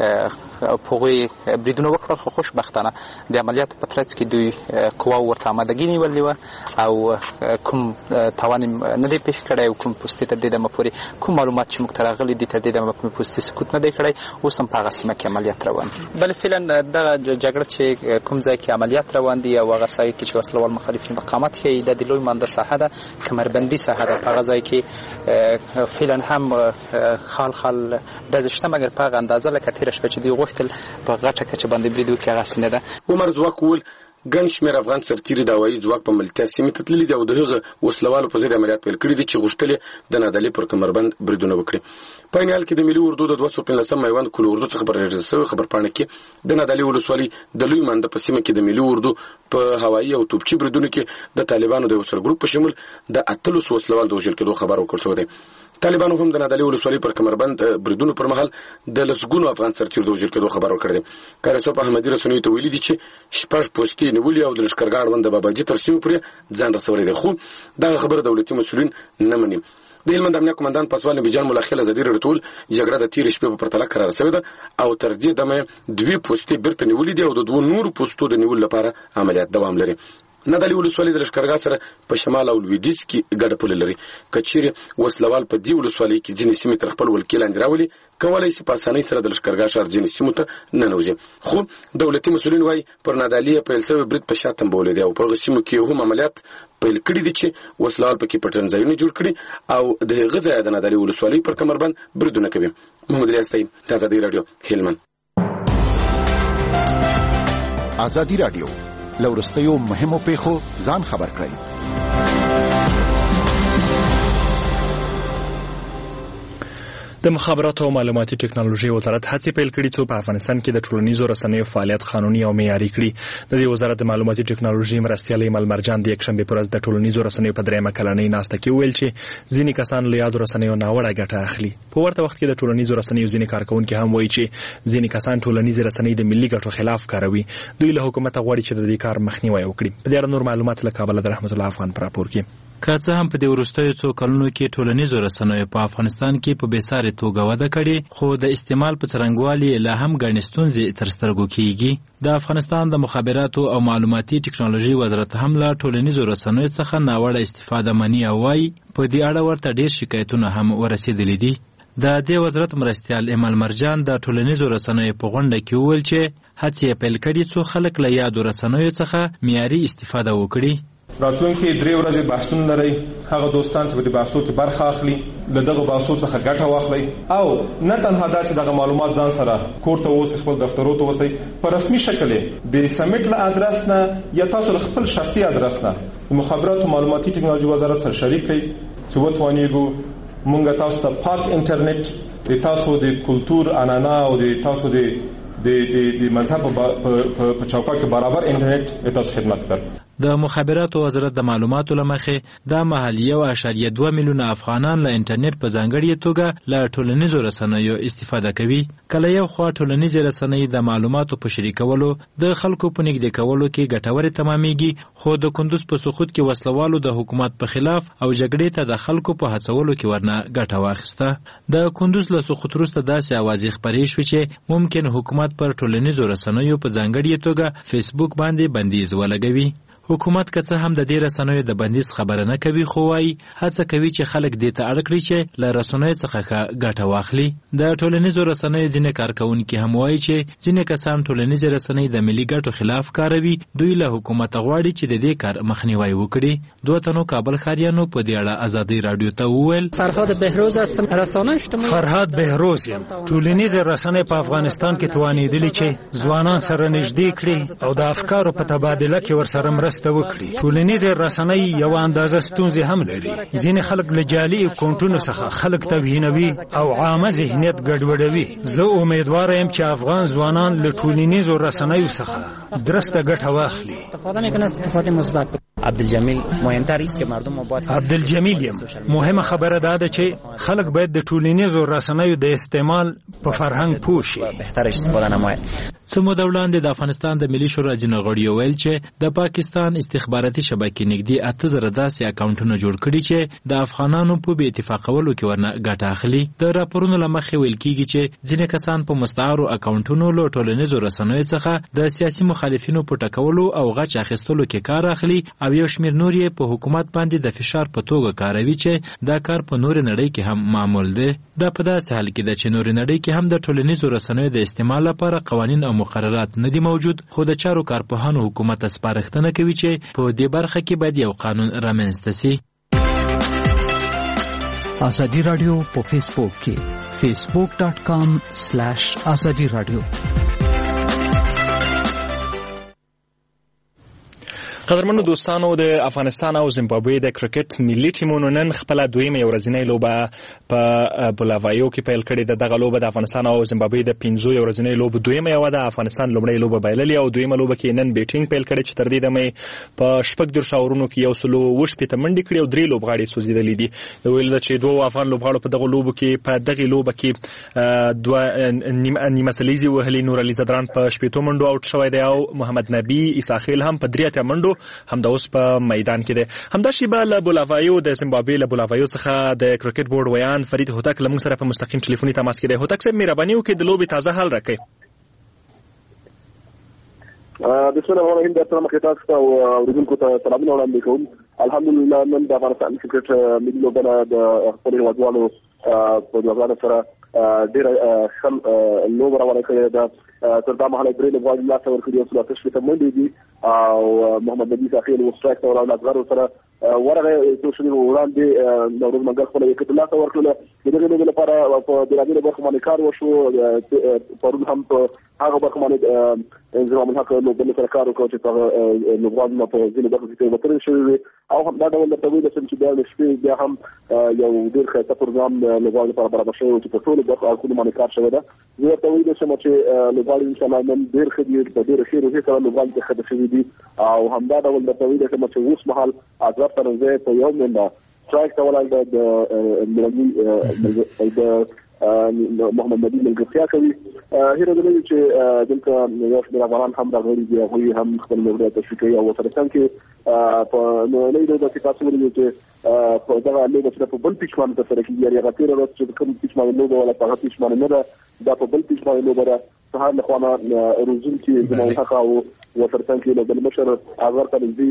په هغوی بریدونه وکړل، خو خوشبختانه د عملیاتو په ترڅ کې دوی قواو ورته امادګي نیولې وه او کوم تاوان نه دی پېښ کړی او کوم پوستې تر دې دمه پورې کوم معلومات چې موږ ته راغلي دي تر دې دمه کومې پوستې سقوط نه دی کړی. اوس هم په هغه سیمه کې عملیات روان دي. بل فعلا دغه جګړه چې کوم ځای کې عملیات روان دي او هغه ځای کې چې وسلوال مخالفین مقاومت کوي د دې لوی منده ساحه ده، کمربندي ساحه ده. په هغه ځای کې فعلا هم خال خال ډزې شته، مګر په هغه اندازه لکه تېره شپه چې دوی غوښتل په غټه کچه باندې برید وکړي هغسې نه ده. عمر ځواک وویل ګڼ شمېر افغان سرتیري د هوایي ځواک په ملتیا سیمې ته تللي دي او د هغه وسلوالو په ضد عملیات پیل کړي دي چې غوښتل یې د نادعلي پر کمربند بریدونه وکړي. په عین حال کې د ملي اردو د دوه سوه پنځلسم میوند کل اردو څخه برابر شوی خبرپاڼه کې د نادعلي ولسوالۍ د لوی منده په سیمه کې د ملي اردو په هوایي او توپچي بریدونو کې د طالبانو د یو سرګروپ په شمول د اتلس وسلوال د وژل کېدو خبر ورکړل شوی دی. طالبانو هم د نادعلي ولسوالۍ پر کمربند بریدونو پر مهال د لسګونو افغان سرتیرو د وژل کېدو خبر ورکړی دی. کارسو په احمدي رسنیو ته ویلي دي چې شپږ پوستې نیولې او د لښکرګاه اړوند د باباجي تر سیمې پورې ځان رسولی دی، خو دغه خبره دولتي مسؤلین نه مني. د هلمند امنیه قومندان پاسوال نبي جان ملاخیل ازادي راډیو ته وویل جګړه د تېرې شپې په پرتله کراره سوې ده او تر دې دمه دوې پوستې بیرته نیولې دي او د دوو نورو پوستو د نیولو لپاره عملیات دوام لري. نادعلي ولسوالۍ د لښکرګاه سره په شمال او لویدیځ کې ګډه پوله لري. که چیرې وسلوال په دې ولسوالۍ کې ځینې سیمې تر خپل ولکې لاندې راولي، کولی شي په اسانۍ سره د لښکرګاه ښار ځینې سیمو ته ننوځي. خو دولتي مسؤلین وایي پر نادعلي پیل شوی برید په شا تنبولی دی او په هغه سیمو کې هم عملیات پیل کړي دي چې وسلوال پکې پټنځایونه جوړ کړي او د هغه ځایه د نادعلي ولسوالۍ پر کمربند بریدونه کوي. محمد ریاض طیب، آزادي راډیو، هلمند. آزادي راډیو لورستیو مهمو پیښو ځان خبر کړئ. د مخابراتو او معلوماتي ټکنالوژي وزارت هڅې پیل کړي څو په افغانستان کې د ټولنیزو رسنیو فعالیت قانوني او معیاري کړي. د دې وزارت د معلوماتي ټکنالوژي مرستیال ایمل مرجان د یکشنبه پر ورځ د ټولنیزو رسنیو په دریمه کلنۍ ناسته کې ویل چې ځینې کسان له یادو رسنیو ناوړه ګټه اخلي. په ورته وخت کې د ټولنیزو رسنیو ځینې کارکونکي هم وایي چې ځینې کسان ټولنیزې رسنۍ د ملي ګټو خلاف کاروي. دوی له حکومت غواړي چې د دې کار مخنیوي وکړي. په دې اړه نور معلومات له کابل د رحمت الله افغان پر راپور کې. که څه هم په دې وروستیو څو کلونو کې ټولنیزو رسنیو په افغانستان کې په بېسارې توګه وده کړې، خو د استعمال په څرنګوالي لا هم ګڼې ستونزې تر سترګو کېږي. د افغانستان د مخابراتو او معلوماتي ټکنالوژي وزارت هم له ټولنیزو رسنیو څخه ناوړه استفاده مني او وایي په دې اړه ورته ډېر شکایتونه هم ورسېدلي دي. د دې وزارت مرستیال ایمل مرجان د ټولنیزو رسنیو په غونډه کې وویل چې هڅې یې پیل کړي څو خلک له یادو رسنیو څخه معیاري استفاده وکړي. راتلونکي درې ورځې بحثونه لري. هغه دوستان چې په دې بحثو کې برخه اخلي له دغه بحثو څخه ګټه واخلي او نه تنها دا چې دغه معلومات ځان سره کور ته اوسئ، خپل دفترو ته اوسئ، په رسمي شکل د سمیټ له ادرس نه یا تاسو خپل شخصي ادرس نه د مخابراتو معلوماتي ټکنالوژي وزارت سره شریک کړئ چې وتوانیږو مونږ تاسو ته پاک انټرنیټ د تاسو د کلتور عنعنه او د تاسو د د د مذهب په چوکاټ کې برابر انټرنیټ تاسو خدمت کړ. د مخابراتو وزارت د معلوماتو له مخې دا مهال یو اعشاریه دوه میلیونه افغانان له انټرنیټ په ځانګړې توګه له ټولنیزو رسنیو استفاده کوي. کله یو خوا ټولنیزې رسنۍ د معلوماتو په شریکولو د خلکو په نږدې کولو کې ګټورې تمامیږي، خو د کندوز په سقوط کې وسلوالو د حکومت په خلاف او جګړې ته د خلکو په هڅولو کې ورنه ګټه واخیسته. د کندوز له سقوط وروسته داسې اوازې خپرې شوې چې ممکن حکومت پر ټولنیزو رسنیو په ځانګړې توګه فیسبوک باندې بندیز ولګوي. حکومت که څه هم د دې رسنیو د بندیز خبره نه کوي خو وايي هڅه کوي چې خلک دې ته اړ کړي چې له رسنیو څخه ښه ګټه واخلي. د ټولنیزو رسنیو ځینې کارکوونکي هم وایي چې ځینې کسان ټولنیزې رسنۍ د ملي ګټو خلاف کاروي. دوی له حکومت غواړي چې د دې کار مخنیوی وکړي. دوه تنو کابل ښاریانو په دې اړه ازادي رادیو ته وویل. فرهاد بهروز هستم، رسانه اجتماعي. فرهاد بهروز یم. ټولنیزې رسنۍ په افغانستان کې توانېدلې چې ځوانان سره نږدې کړي او د افکارو په تبادله کې ورسره مرسته وکړي. ټولنیزې رسنۍ یو اندازه ستونزې هم لري. ځینې خلک له جعلي اکاونټونو څخه خلک توهینوي او عامه ذهنیت ګډوډوي. زه امیدواره یم چې افغان ځوانان له ټولنیزو رسنیو څخه درسته ګټه واخلي. استفاده میکنه استفاده مثبت. عبدالجمیل مهمتر است که مردم مبادر عبدالجمیل یم. مهمه خبره ده چې خلک باید د ټولنیزو رسنیو د استعمال په فرهنګ پوه شي. بهتر استفاده نماید. څه موده وړاندې د افغانستان د ملي شورا ځینې غړیو ویل چې د پاکستان استخباراتي شبکې نږدې اته زره داسې اکاونټونه جوړ کړي چې د افغانانو په بې اتفاقولو کې ورنه ګټه اخلي. د راپورونو له مخې ویل کېږي چې ځینې کسان په مستعارو اکاونټونو له ټولنیزو رسنیو څخه د سیاسي مخالفینو په ټکولو او غچ اخیستلو کې کار اخلي او یو شمېر نور یې په حکومت باندې د فشار په توګه کاروي چې دا کار په نورې نړۍ کې هم معمول دی. دا په داسې حال کې ده چې نورې نړۍ کې هم د ټولنیزو رسنیو د استعمال لپاره قوانین او مقررات نه دي موجود، خو د چارو کارپوهانو حکومت ته سپارښتنه کوي چې په دې برخه کې باید یو قانون رامنځته سي. ازادي رادیو په فیسبوک کې facebook dot com slash azadi radio. قدرمنو دوستانو، د افغانستان او زیمبابوې د کرکټ ملي ټیمونو نن خپله دویمه ورځنۍ لوبه په بولاوایو کې پیل کړې ده. دغه لوبه د افغانستان او زیمبابوې د پنځو ورځنۍ لوبو دویمه یوه ده. افغانستان لومړۍ لوبه بایللې او دویمه لوبه کې نن بیټینګ پیل کړی چې تر دې دمه په شپږ دېرش اورونو کې یو سلو اووه شپېته منډې کړې او درې لوبغاړي سوځېدلي دي. ویل ده چې دوه افغان لوبغاړو په دغه لوبو کې په دغې لوبه کې دوه نیمه سلیزې وهلې. نور علي زدران په شپېتو منډو آوټ شوی دی او محمد نبي عیساخیل هم په درې اتیا منډو همدا اوس په میدان کې دی. همدا شیبه له بولاوایو د زیمبابوې له بولاوایو څخه د کرکټ بورډ ویان فرید هوتک له موږ سره په مستقیم ټلیفوني تماس کې دی. هوتک صاحب، مهرباني وکړئ د لوبې تازه حال راکړئ. بسم الله الرحمن الرحیم. د احترام خطاب ته او اوریدونکو ته سلامونه وړاندې کوم. الحمدلله نن د افغانستان کرکټ ملي لوبه د خپلو هیوادوالو په لوبغاړو سره ډېره ښه لوبه روانه کړې ده. تر دا مهاله درې لوبغاړي لاسته ورکړي او څلور شپېته منډې دي او محمد نبي عیساخیل و سټرایک ته ولاړ ازغرو سره ورغی. څو شېبې وړاندې نوروز منګل خپله وکټ لاسته ورکړله. د دغې لوبې لپاره په بېلابېلو برخو باندې کار وشو. پرون هم په هغه برخو باندې انضمام الحق لوبډلې سره کار وکړ چې هغه لوبغاړي په ځینو برخو کې تېروتنې شوې وې او هم دا ډول درته ویلی شم چې بیا د شپې بیا هم یو ډېر ښایسته پروګرام د لوبغاړو لپاره برابر شوی و چې په ټولو برخو اړخونو باندې کار شوی ده. زه درته ویلی شم چې لوبغاړي انشاءالله نن ډېر ښه دي، په ډېرې ښې روحیې سره لوبغاړي ته ښه شوي دي او همدا ډول درته ویلی شم چې اوس مهال ازغر ترنزی په یو منډه سټرایک ته ولاړ د محمد نبي ملګرتیا کوي. هیله ده چې دلته یو شمېر افغانان هم راغلي دي، هغوی هم خپل لوبډله تشریح کوي او ورسره څنګ کې په نړۍ لوبه کې تاسو ولیدل چې په دغه لوبه چې په بل پیچ باندې ترسره کېږي، یعنې هغه تېره ورځ چې کوم پیچ باندې لوبه ولا په هغه پیچ باندې نه ده، دا په بل پیچ باندې لوبه ده. سهار له خوا نه روزونکي انضمام الحق او ورسره څنګ کې د مشر ازغر ترنزي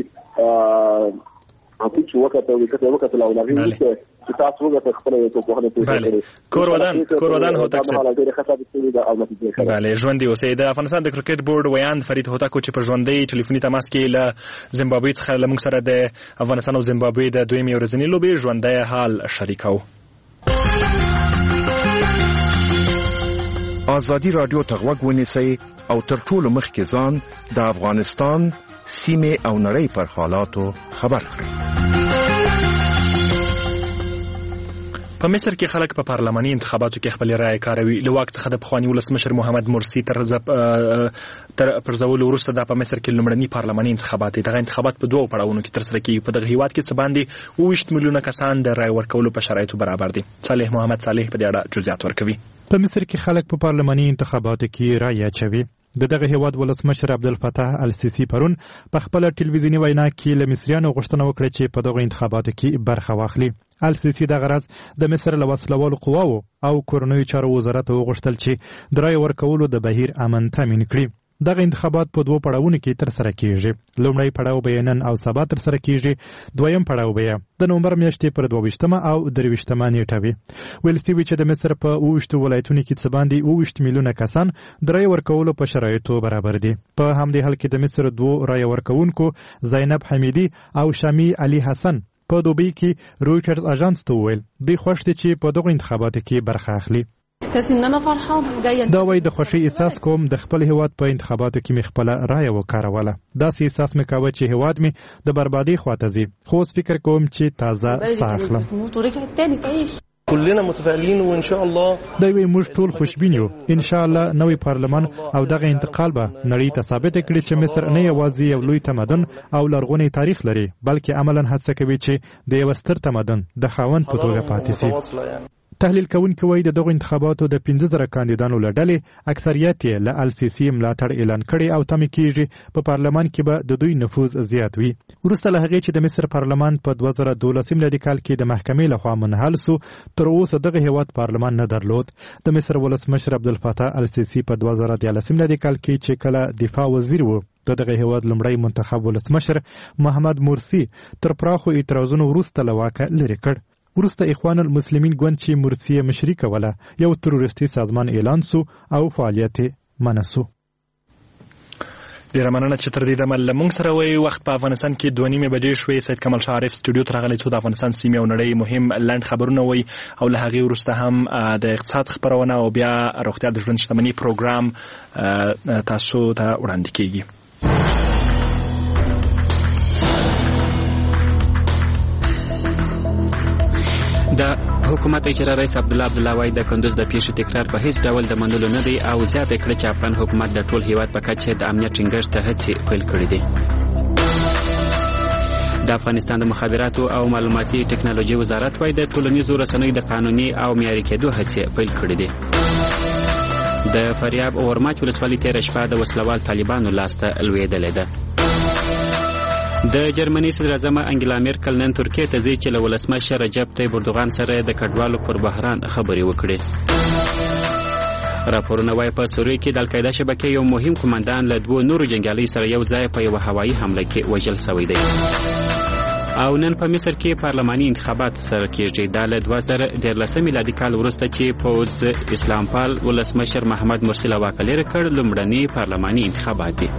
پیچ وکړه وکړه وکړه او هغې وروسته چې تاسو وګورئ خپله یو توپوهنه پیښه کړې. کور ودان کور ودان هوتک صاحب. بله، ژوندي اوسئ. د افغانستان د کرکټ بورډ ویان فرید هوتک چې په ژوندۍ ټلیفوني تماس کې له زیمبابوې څخه له موږ سره د افغانستان او زیمبابوې د دویمې ورځنۍ لوبې ژوندی حال شریکو. ازادي رادیو ته غوږ ونیسئ او تر ټولو مخکې ځان د افغانستان سیمې او نړۍ پر حالاتو خبر کړئ. په مصر کې خلک په پارلماني انتخاباتو کې خپل رائے کاروي. له واک څخه د پخواني ولسمشر محمد مرسي تر تر پرځولو وروسته دا په مصر کې لومړني پارلماني انتخابات دي. دغه انتخابات په دوو پړاوونو کې ترسره کیږي. په دغه هیواد کې څه باندې اووه ویشت میلیونه کسان د رائے ورکولو په شرایطو برابر دي. صالح محمد صالح په دې اړه جزئیات ورکوي. په مصر کې خلک په پارلماني انتخاباتو کې رائے اچوي. د دغه هیواد ولسمشر عبدالفتاح السیسی پرون په خپل ټلویزیوني وینا کې له مصریانو غوښتنه وکړه چې په دغه انتخاباتو کې برخه واخلي. السیسی دغه راز د مصر له وسلوالو قواو او کورنیو چارو وزارت وغوښتل چې د رایې ورکولو د بهیر امن تامین کړي. دغه انتخابات په دوه پړاوونو کې تر سره کیږي. لومړی پړاو به نن او سبا تر سره کیږي، دویم پړاو به د نومبر میاشتې پر دوه ویشتمه او درې ویشتمه نیټه وي. ویل شوي چې د مصر په اووه ویشتو ولایتونو کې څه باندې اووه ویشت میلیونه کسان د رایې ورکولو په شرایطو برابر دي. په همدې حال کې د مصر دوه رایې ورکوونکو زینب حمیدي او شامی علي حسن په دوبۍ کې رویټرز اژانس ته وویل دوی خوښ دي چې په دغو انتخاباتو کې برخه اخلي. دا وایي د خوښۍ احساس کوم د خپل هیواد په انتخاباتو کې مې خپله رایه وکاروله. داسې احساس مې کاوه چې هیواد مې د بربادۍ خواته ځي، خو اوس فکر کوم چې تازه ساه اخلم. كلنا متفائلين وان شاء الله دا وی موږ ټول خوشبین یو. ان شاء الله نوې پارلمان او دغه انتقال به نړۍ ته ثابت کړي چې مصر نه یوازې یو لوی تمدن او لرغونی تاریخ لري، بلکې عملاً هڅه کوي چې د یو ستر تمدن د خاوند په توګه پاتې شي. تحلیل کوونکي وایي د دغو انتخاباتو د پنځه زره کاندیدانو له ډلې اکثریت یې له السیسي ملاتړ اعلان کړی او تمې کېږي په پارلمان کې به د دوی نفوذ زیات وي. وروسته له هغې چې د مصر پارلمان په دوه زره دولسم میلادي کال کې د محکمې لخوا منحل سو، تر اوسه دغه هیواد پارلمان نه درلود. د مصر ولسمشر عبدالفتاح السیسي په دوه زره دیارلسم میلادي کال کې چې کله دفاع وزیر و د دغه هیواد لومړی منتخب ولسمشر محمد مرسی تر پراخو اعتراضونو وروسته له واکه لرې کړ. وروسته اخوان المسلمین ګوند چې مرسي مشري کوله یو تروریستي سازمان اعلان سو او فعالیت منع سو. ډیره مننه چې تر دې دمه له موږ سره وئ. وخت په افغانستان کې دوه نیمې بجې شوې. سید کمال شاه عارف سټوډیو ته راغلی، څو د افغانستان سیمې او نړۍ مهم لنډ خبرونه وئ او له هغې وروسته هم د اقتصاد خپرونه او بیا روغتیا د ژوند شتمنۍ پروګرام تاسو ته وړاندې کیږي. د حکومت اجرا رئیس عبدالله عبدالله وایي د کندوز د پیښې تکرار په هیڅ ډول د منلو نه دی او زیاته کړه چې افغان حکومت د ټول هیواد په کچه د امنیت ټینګښت ته هڅې پیل کړې دي. د افغانستان د مخابراتو او معلوماتي ټکنالوژي وزارت وایي د ټولنیزو رسنیو د قانوني او معیاري کېدو هڅې پیل کړې دي. د فاریاب اورماچ ولسوالۍ تېره شپه د وسلوال طالبانو لاسته لوېدلې ده. د جرمني صدراعظم انګلا میرکل نن ترکیه ته ځي چې له ولسمشر رجب طیب اردوغان سره د کډوالو پر بحران خبرې وکړي. راپورونه وایي په سوریه کې د القاعده شبکې یو مهم قومندان له دوو نورو جنګیالیو سره یو ځای په یوه هوایي حمله کې وژل شوی دی. او نن په مصر کې پارلماني انتخابات سره کېږي. دا له دوه زره دیارلسم میلادي کال وروسته چې پوځ اسلام پال ولسمشر محمد مرسي له واکه لرې کړ لومړني پارلماني انتخابات دي.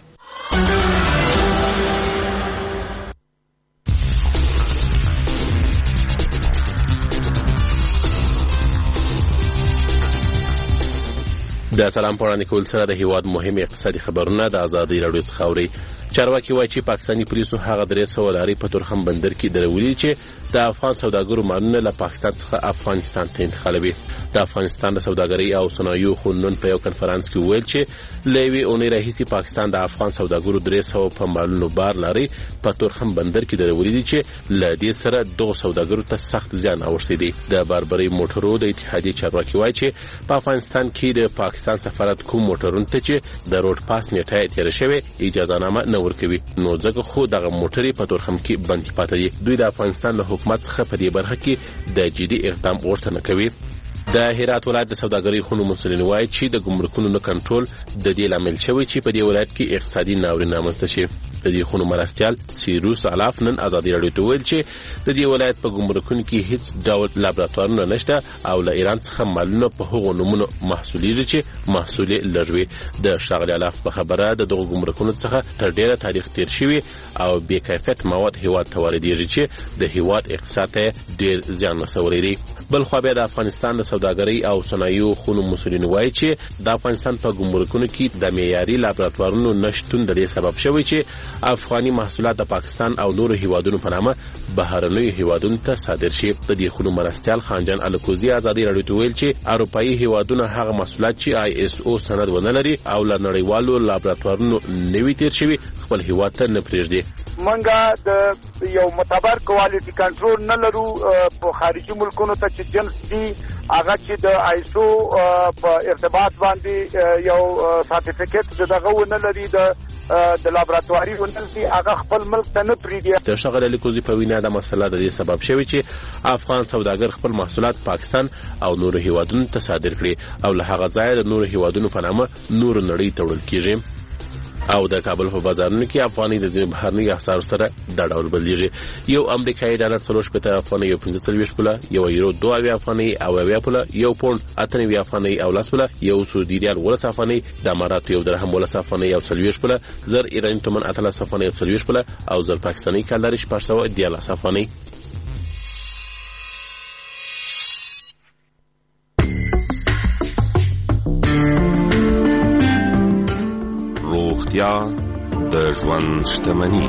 د سلام په وړاندې کول سره د هیواد مهم اقتصادي خبرونه د ازادي راډیو څخه اوري. چارواکي وایي چې پاکستاني پولیسو هغه درې سوه لارۍ په تورخم بندر کې درولي چې د افغان سوداګرو مالونه له پاکستان څخه افغانستان ته انتقالوي. د افغانستان د سوداګرۍ او صنایعو خونون په یو کنفرانس کې وویل چې له یوې اونۍ راهیسې پاکستان د افغان سوداګرو درې سوه په مالونو بار لارۍ په تورخم بندر کې درولي دي چې له دې سره دغو سوداګرو ته سخت زیان اوښتی دی. د باربرۍ موټرو د اتحادیې چارواکي وایي چې په افغانستان کې د پاکستان سفارت کوم موټرونو ته چې د روډ پاس نیټه یې تېره شوې اجازهنامه نه ورکوي، نو ځکه خو دغه موټرې په تورخم کې بندي پاتې دي. دوی د افغانستان له حکومت څخه په دې برخه کې د جدي اقدام غوښتنه کوي. د هرات ولایت د سوداګرۍ خونو مسؤلین وایي چې د ګمرکونو نه کنټرول د دې لامل شوی چې په دې ولایت کې اقتصادي ناورین رامنځته شي. د دې خونو مرستیال سیروس علاف نن ازادي راډیو ته ویل چې د دې ولایت په ګمرکونو کې هیڅ ډول لابراتوارونه نشته او له ایران څخه مالونه په هغو نومونو محصولیږي چې محصول یې لږ وي. د ښاغلي علاف په خبره د دغو ګمرکونو څخه تر ډیره تاریخ تیر شوي او بې کیفیت مواد هیواد ته واردېږي چې د هیواد اقتصاد ته ډیر زیان رسولی دی. بلخوا بیا د افغانستان د سوداګرۍ او صنایعو خونو مسؤلین وایي چې د افغانستان په ګمرکونو کې د معیاري لابراتوارونو نشتون د دې سبب شوی چې افغاني محصولات د پاکستان او نورو هیوادونو په نامه بهرنیو هیوادونو ته صادر شي. د دې خونو مرستیال خانجان الکوزي ازادي راډیو ته ویل چې اروپایي هیوادونه هغه محصولات چې آی اس او سند ونه لري او له نړیوالو لابراتوارونو نوي تیر شوي خپل هیواد ته نه پرېږدي. منګه د یو معتبر کوالټي کنټرول نه لرو په خارجي ملکونو ته چې جنس دي هغه چې د آیسو په ارتباط باندې یو سرټیفیکټ دغه ونه لري د د لابراتواري ونلسي هغه خپل ملک ته نه پریږدي. د ښاغلي علي کوزي په وینا د مسله د دې سبب شوی چې افغان سوداګر خپل محصولات پاکستان او نورو هیوادونو ته صادر کړي او له هغه ځایه د نورو هیوادونو په نامه نور نړۍ ته وړل کیږي او د کابل په بازارونو کې افغاني د ځینو بهرني اسعارو سره دا ډول بدلیږي. یو امریکایي ډالر څلور شپېته افغانۍ یو پنځه څلوېښت پوله، یو یورو دوه اویا افغانۍ او اویا پوله، یو پونډ اته نوي افغانۍ او لس پوله، یو سعودي ریال ولس افغانۍ، د اماراتو یو درهم ولس افغانۍ او څلوېښت پوله، زر ایراني تومن اتلس افغانۍ او څلوېښت پوله او زر پاکستاني کالر شپږ سوه دیارلس افغانۍ. روغتیا د ژوند شتمني.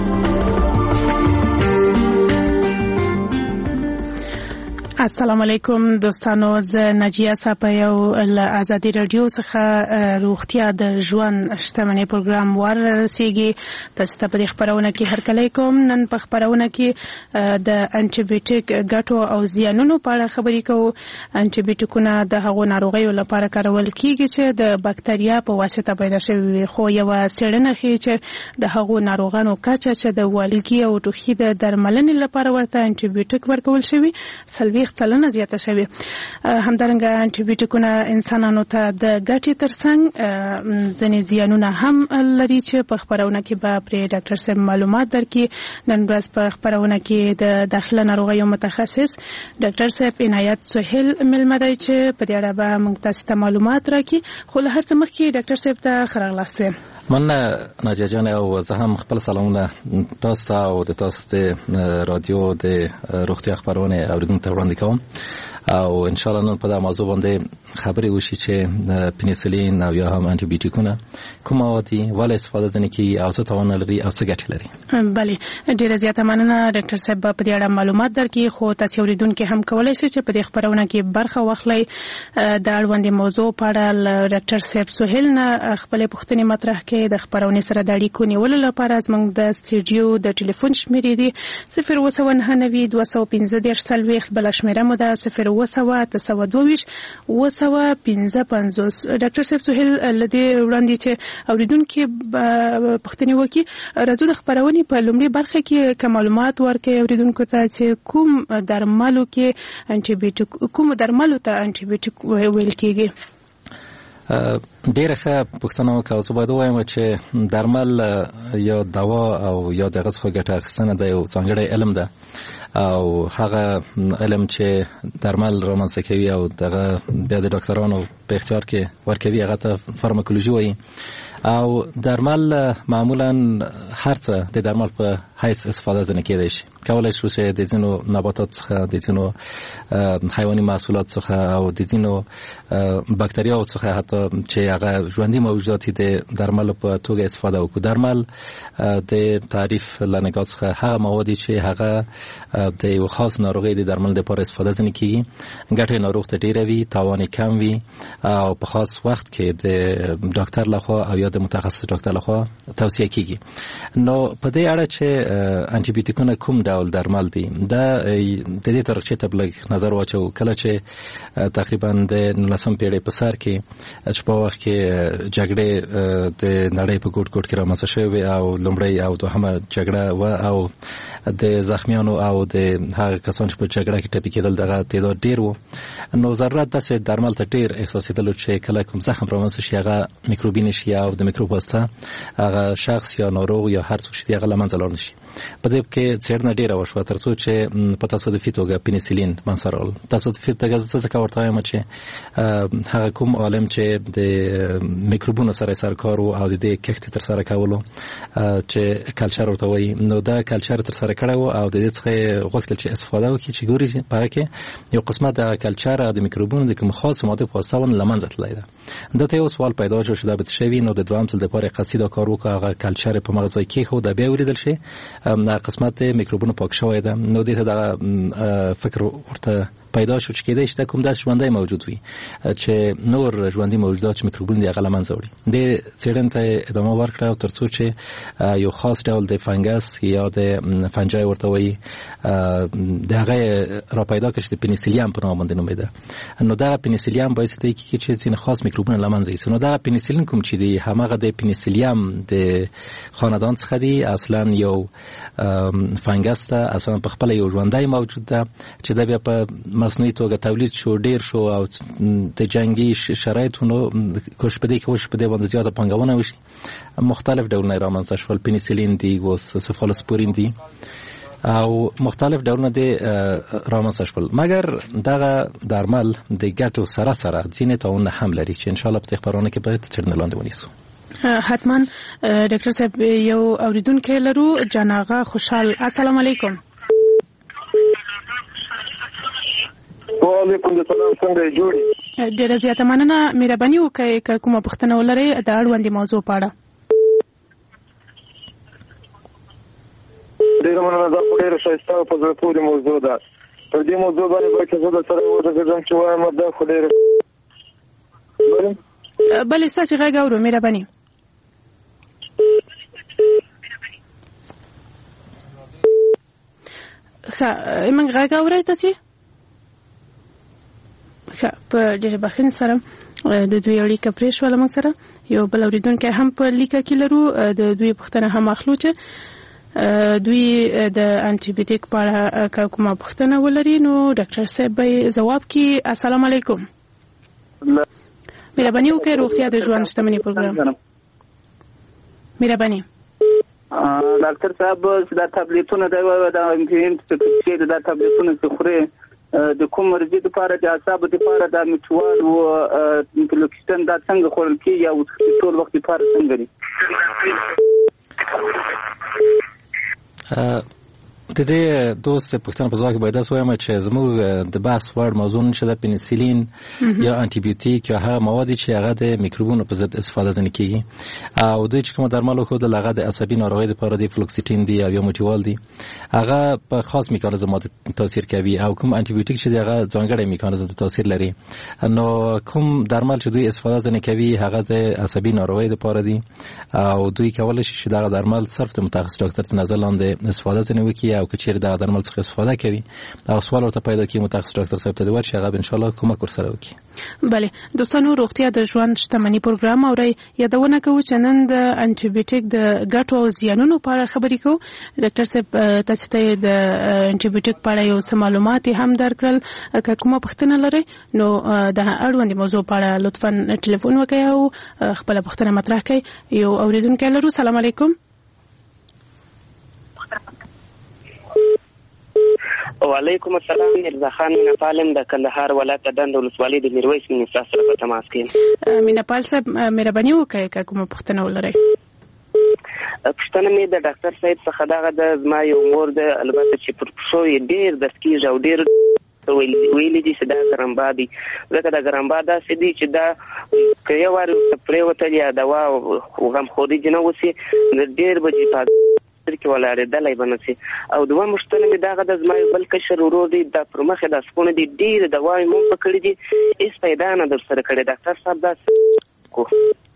السلام علیکم دوستانو، زه ناجیه صاحب یو له آزادي رادیو څخه روغتیا د ژوند شتمنۍ پروګرام ورسیږي. تاسو ته په خبرونه کې هرکلی کوم. نن په خبرونه کې د انټي بیوټیک ګټو او زیانونو په اړه خبرې کوو. انټي بیوټیکونه د هغو ناروغیو لپاره کارول کیږي چې د بکتریا په واسطه پیدا شوي، خو یو څېړنه ښیي چې د هغو ناروغانو کچه چې د والګي او ټوخي د درملنې لپاره ورته انټي بیوټیک ورکول شوي څلوېښت سلنه زیاته شوې. همدارنګه انټي بیوټیکونه انسانانو ته د ګټې ترڅنګ ځینې زیانونه هم لري چې په خبرونه کې به پرې ډاکټر صاحب معلومات درکړي. نن ورځ په خبرونه کې د داخله ناروغیو متخصص ډاکټر صاحب عنایت سهیل ملمه دی چې په دې اړه به موږ تاسو ته معلومات راکړي. خو له هر څه مخکې ډاکټر صاحب ته ښه راغلاست. مننه ناجیه جان، او زه هم خپل سلامونه تاسو ته او د تاسو د رادیو د روغتیا خبرونه اوریدونکو ته وړاندې کوم او ان شاء الله نن په دا موضوع باندې خبرې وشي چې پنیسلین او یا هم انټي بیوټیکونه کوم مواد دي، ولې استفاده ځنې کیږي او څه تاوان لري او څه ګټې لري. بله، ډیره زیاته مننه ډاکټر صاحب په دې اړه معلومات درکړي. خو تاسو اوریدونکو هم کولای شئ چې په دې خبرونه کې برخه واخلئ. د اړوندې موضوع په اړه ډاکټر صاحب سهیل نه خپل پوښتنې مطرح کړي. د خبرونې سره د اړیکو نیولو لپاره زموږ د سټوډیو د ټلیفون شمیرې دي صفر اووه سوه نهه نوي دوه سوه پنځه دېرش څلوېښت، بله شمیره مو ده صفر اووه سوه اته سوه دوه ویشت اووه سوه پنځه پنځوس. ډاکټر صاحب سهیل له دې وړاندې چې اوریدونکي پوښتنې وکړي، راځو د خبرونې په لومړۍ برخه کې که معلومات ورکړي اوریدونکو ته چې کوم درملو کې انټي بیوټیک کوم درملو ته انټي بیوټیک ویل کیږي. ډیره ښه پوښتنه وکړه. زه باید ووایم چې درمل یا دوا او یا دغه څخه ګټه اخیستنه د یو ځانګړی علم ده او هغه علم چې درمل رامنځته کوي او دغه بیا د ډاکټرانو په اختیار کې ورکوي هغه ته فارماکولوژي وایي. او درمل معمولا هر څه د درمل په حیث استفاده ځنه کېدای شي. کولای شو چې د ځینو نباتات څخه، د ځینو حیواني محصولات څخه او د ځینو بکتریاو څخه حتی چې هغه ژوندي موجودات د درمل په توګه استفاده وکړو. درمل د تعریف لنګات څخه هغه مواد چې هغه د یو خاص ناروغي د درمل لپاره استفاده ځنه کیږي. ګټه ناروغ ته ډیره وي، تاوان کم وي او په خاص وخت کې د ډاکټر لخوا او یا د متخصص ډاکټر لخوا توصیه کیږي. نو په دې اړه چې انټي بیوټیکونه کوم ډول درمل دي، دا د دې تاریخچه ته بلګ نظر واچو. کله چې تقریبا د نولسمې پیړۍ په سر کې چې په وخت کې جګړې د نړۍ په ګوټ ګوټ کې رامنځته شوې او لومړی او دوهمه جګړه و او د زخمیانو او د هغه کسانو چې په جګړه کې ټپي کېدل دغه تعداد ډیر و. نو ضرورت داسې درمل ته ډیر احساسېدل چې کله کوم زخم رامنځته شي هغه میکروبي نشي او د میکروب واسطه هغه شخص یا ناروغ یا هر څوک چې هغه له منځه لاړ نشي. په دې کې څېړنه ډیره وشوه تر څو چې په تصادفي توګه پنیسلین منځته راغله. تصادفي توګه څه ځکه ورته وایم چې هغه کوم عالم چې د میکروبونو سره سر کار او د دې کښت تر سره کولو چې کلچر ورته وایي، نو دا کلچر تر سره کړو او د دې څخه غوښتل چې استفاده وکړي چې ګوري په هغه کې یو قسمه د کلچر د میکروبونو د کوم خاص ماده په واسطه ون لمنځه تللی ده. دا ته یو سوال پیدا شو چې دا به شوی نو د دوام ځل لپاره قصیده کار وکړه هغه کلچر په مغز کې خو دا بیا ولیدل شي نه قسمت میکروبونو پاک شوی ده. نو دې ته دا فکر ورته پیدا شو چې کېدای شي کوم داس ژوندۍ موجود وي چې نور ژوندۍ موجودات چې میکروبونه دی هغه لمنځه وړي د څېړنې ته ادامه ورکړه ترڅو چې یو خاص ډول د فنګس یا د فنجای ورته وایي د هغه را پیدا کړي د پنیسیلیم په نوم باندې نوم ده نو دا پنیسیلیم باعث دی چې ځینې خاص میکروبونه لمنځه یوسي نو دا پنیسیلین کوم چې دی همغه د پنیسیلیم د خاندان څخه دی اصلا یو فنګس ده اصلا په خپل یو ژوندۍ موجود ده چې دا بیا په مصنوعي توګه تولید شو ډیر شو او د جنگي شرایطونو کوش په دې کې کوش په دې باندې زیاته پنګونه وشي مختلف ډولونه رامنځته شول پنیسیلین دی او سفالوسپورین دی او مختلف ډولونه دي رامنځته شول مګر دغه درمل د ګټو سره سره ځینې تاونه هم لري چې ان شاء الله په خبرونه کې به څرګند لاندې ونیسو حتما ډاکټر صاحب یو اوریدونکو لرو جناغه خوشحال السلام علیکم وعلیکم السلام څنګه جوړی ډیره زیاته مننه مهرباني وکړئ کومه پوښتنه ولرئ د اړوندې موضوع په اړه ډیره مننه دا ډیره ښایسته په زړه پورې موضوع ده پر دې موضوع باندې به چې زه د سره وځم چې وایم دا خو ډیره بلې ستاسو غږ اورو مهرباني ښه موږ غږ اورئ تاسو ښه په ډیره بخښنې سره د دوی اړیکه پرې شوله موږ سره یو بل اورېدونکی هم په لیکه کې لرو د دوی پوښتنه هم اخلو چې دوی د انټي بیوټیک په اړه کومه پوښتنه ولري نو ډاکټر صاحب به ځواب کړي السلام علیکم مهرباني وکړئ روغتیا د ژوند شتمنۍ پروګرام مهرباني ډاکټر صاحب دا ټابلیټونه دا د انټي بیوټیک دا ټابلیټونه څه خوري د کوم مرضی لپاره د اعصابو لپاره د میټوال او انټلوکسټن دا څنګه خورل کیږي او ټول وخت لپاره څنګه دي د دې دوست پښتنه په ځواب کې باید تاسو وایم چې زموږ د بحث وړ موضوع نشه د پنیسیلین یا انټي بیوټیک یا هغه مواد چې هغه د میکروبونو په ضد استفاده ځنه کیږي او دوی چې کوم درمل خو د لغه د عصبي ناروغۍ لپاره د فلوکسیټین دی او یا موټیوال دی هغه په خاص میکانیزمات تاثیر کوي او کوم انټي بیوټیک چې هغه ځانګړی میکانیزم تاثیر لري نو کوم درمل چې دوی استفاده ځنه کوي هغه د عصبي ناروغۍ لپاره دی او دوی کولای شي چې دا درمل صرف د متخصص ډاکټر نظر لاندې استفاده ځنه وکړي او کچیر دا درمل څخه استفاده کوي او سوال ورته پیدا کی متخصص ډاکټر صاحب ته ورشي هغه ان شاء الله کومک ورسره وکړي بله دوستانو روغتیا د ژوند شتمنۍ پروګرام اوري یادونه کوو چې نن د انټي بیوټیک د ګټو او زیانونو په اړه خبرې کوو ډاکټر صاحب تاسو ته د انټي بیوټیک په اړه یو څه معلومات هم درکړل که کومه پوښتنه لرئ نو د اړوندې موضوع په اړه لطفا ټلیفون وکړئ او خپل پوښتنه مطرح کړئ یو اوریدونکی لرو سلام علیکم وعلیکم السلام مرزا خان مینپالم د کندهار ولایت دند ولسوالۍ د میرویس منستا سره په تماس کې مینپال صاحب مهرباني وکړئ که کومه پوښتنه ولرئ پوښتنه مې د ډاکټر صاحب څخه دغه د زما یو مور د البته چې پر پښو یې ډېر درد کېږي او ډېر ویلي دي چې دا ګرمبا دي ځکه دا ګرمبا داسې دي چې دا که یو وار پرېوتل یا دوا غمخوري دې نه وسي ډېر به دې کې ولاړېدلی به نه سي او دوه مشتنه مې دغه د زما یو بل کشر ورور دی دا پر مخې دا سپونه دي ډېرې دواوې مو په کړي دي هېڅ پیدا نه در سره کړې ډاکټر صاحب داسې کو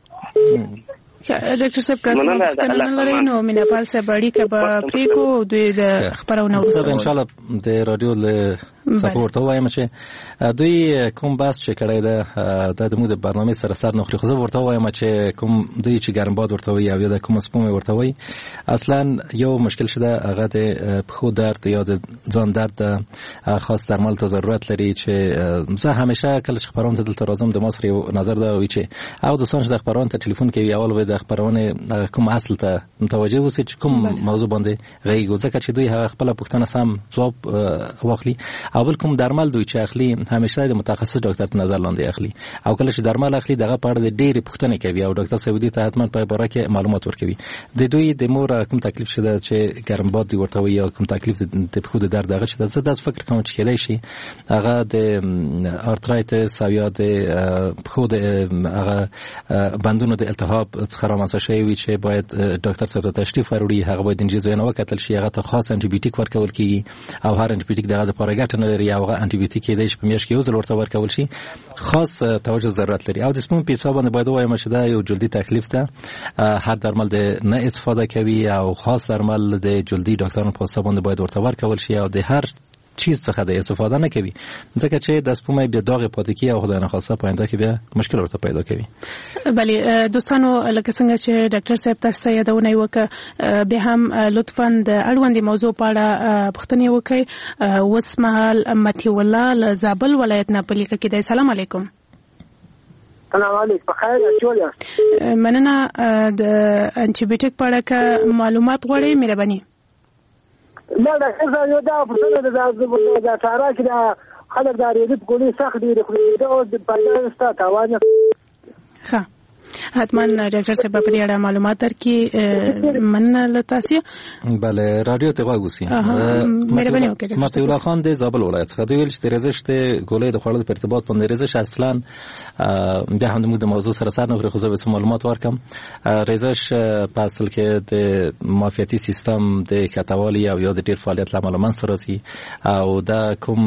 ډاکټر صاحب که کومه پوښتنه نه لرئ نو مینپال صاحب اړیکه به پرېږدو دوی د خپرونه وروسته ان شاء الله د راډیو له څخه ورته وایم چې دوی کوم بحث چې کړی ده د موږ د برنامه سره سر نه خوري خو زه ورته وایم چې کوم دوی چې ګرمباد ورته وایي او یا د کوم سپومې ورته وایي اصلا یو مشکل شته هغه د پښو درد یا د ځان درد خاص درمل ته ضرورت لري چې زه همیشه کله چې خبرونه دلته راځم د ما سره یو نظر دا وي چې او دوستان چې د خبرونه ته ټلیفون کوي اول به د خبرونه کوم اصل ته متوجه اوسي چې کوم موضوع باندې غږیږي ځکه چې دوی هغه خپل پوښتنه سم ځواب واخلي اول کوم درمل دوی چې اخلي همیشه د متخصص ډاکټر نظر لاندې اخلي او کله چې درمل اخلي دغه په اړه د ډېرې پوښتنې کوي او ډاکټر صاحب دوی ته حتما په باره کې معلومات ورکوي د دوی د مور کوم تکلیف شته چې ګرمباد دی ورته وي یا کوم تکلیف د پښو د درد هغه شته زه دا فکر کوم چې کېدای شي هغه د ارترایتس او یا د پښو د هغه بندونو د التهاب څخه رامنځته شوی وي چې باید ډاکټر صاحب ته تشریف وروړي هغه باید انجیز وینه وکتل شي هغه ته خاص انټي بیوټیک ورکول کیږي او هر انټي بیوټیک دغه لپاره ګټه نه لري او انټي بیوټیک کې د شپږ میاشتې یو ځل ورته ورکول شي خاص توجه ضرورت لري. او د سپون په حساب باندې باید وایم چې دا یو جلدي تکلیف ده، هر درمل د نه استفاده کوي او خاص درمل د جلدي ډاکټرانو په حساب باندې باید ورته ورکول شي او د هر چیز څخه د استفاده نه کوي ځکه چې د سپومې بیا داغ پاتې کی او خدای نه خواسته پاینده کې بیا مشکل ورته پیدا کوي. بله دوستانو لکه څنګه چې ډاکټر صاحب تاسو یادونه وکړه به هم لطفاً د اړوندې موضوع په اړه پوښتنه وکړئ. وسمحال متي الله له زابل ولایت نه پلیکه کې دی. السلام علیکم. السلام علیکم. بخیر جوړه. مننه. د انټي بیوټیک په اړه معلومات غواړئ مهرباني؟ نه دا څه یو دا پرسنه د د تارا کې دا خلک دا ریډ کولی سخت دی خو دا د پایدار ستا تاوان. ها حتما ډاکټر صاحب په دې اړه معلومات درکې مننه لتاسیه. بله رادیو ته واغوسی. مهرباني وکړئ. مصطفی الله خان د زابل ولایت څخه دوی چې رزش ته ګولې د خړل په ارتباط باندې رزش اصلا بیا هم د موضوع سره سره نه خو زه معلومات ورکم. رزش په اصل کې د مافیاتي سیستم د کټوالي او یا د ډیر فعالیت لامل منځ راځي او دا کوم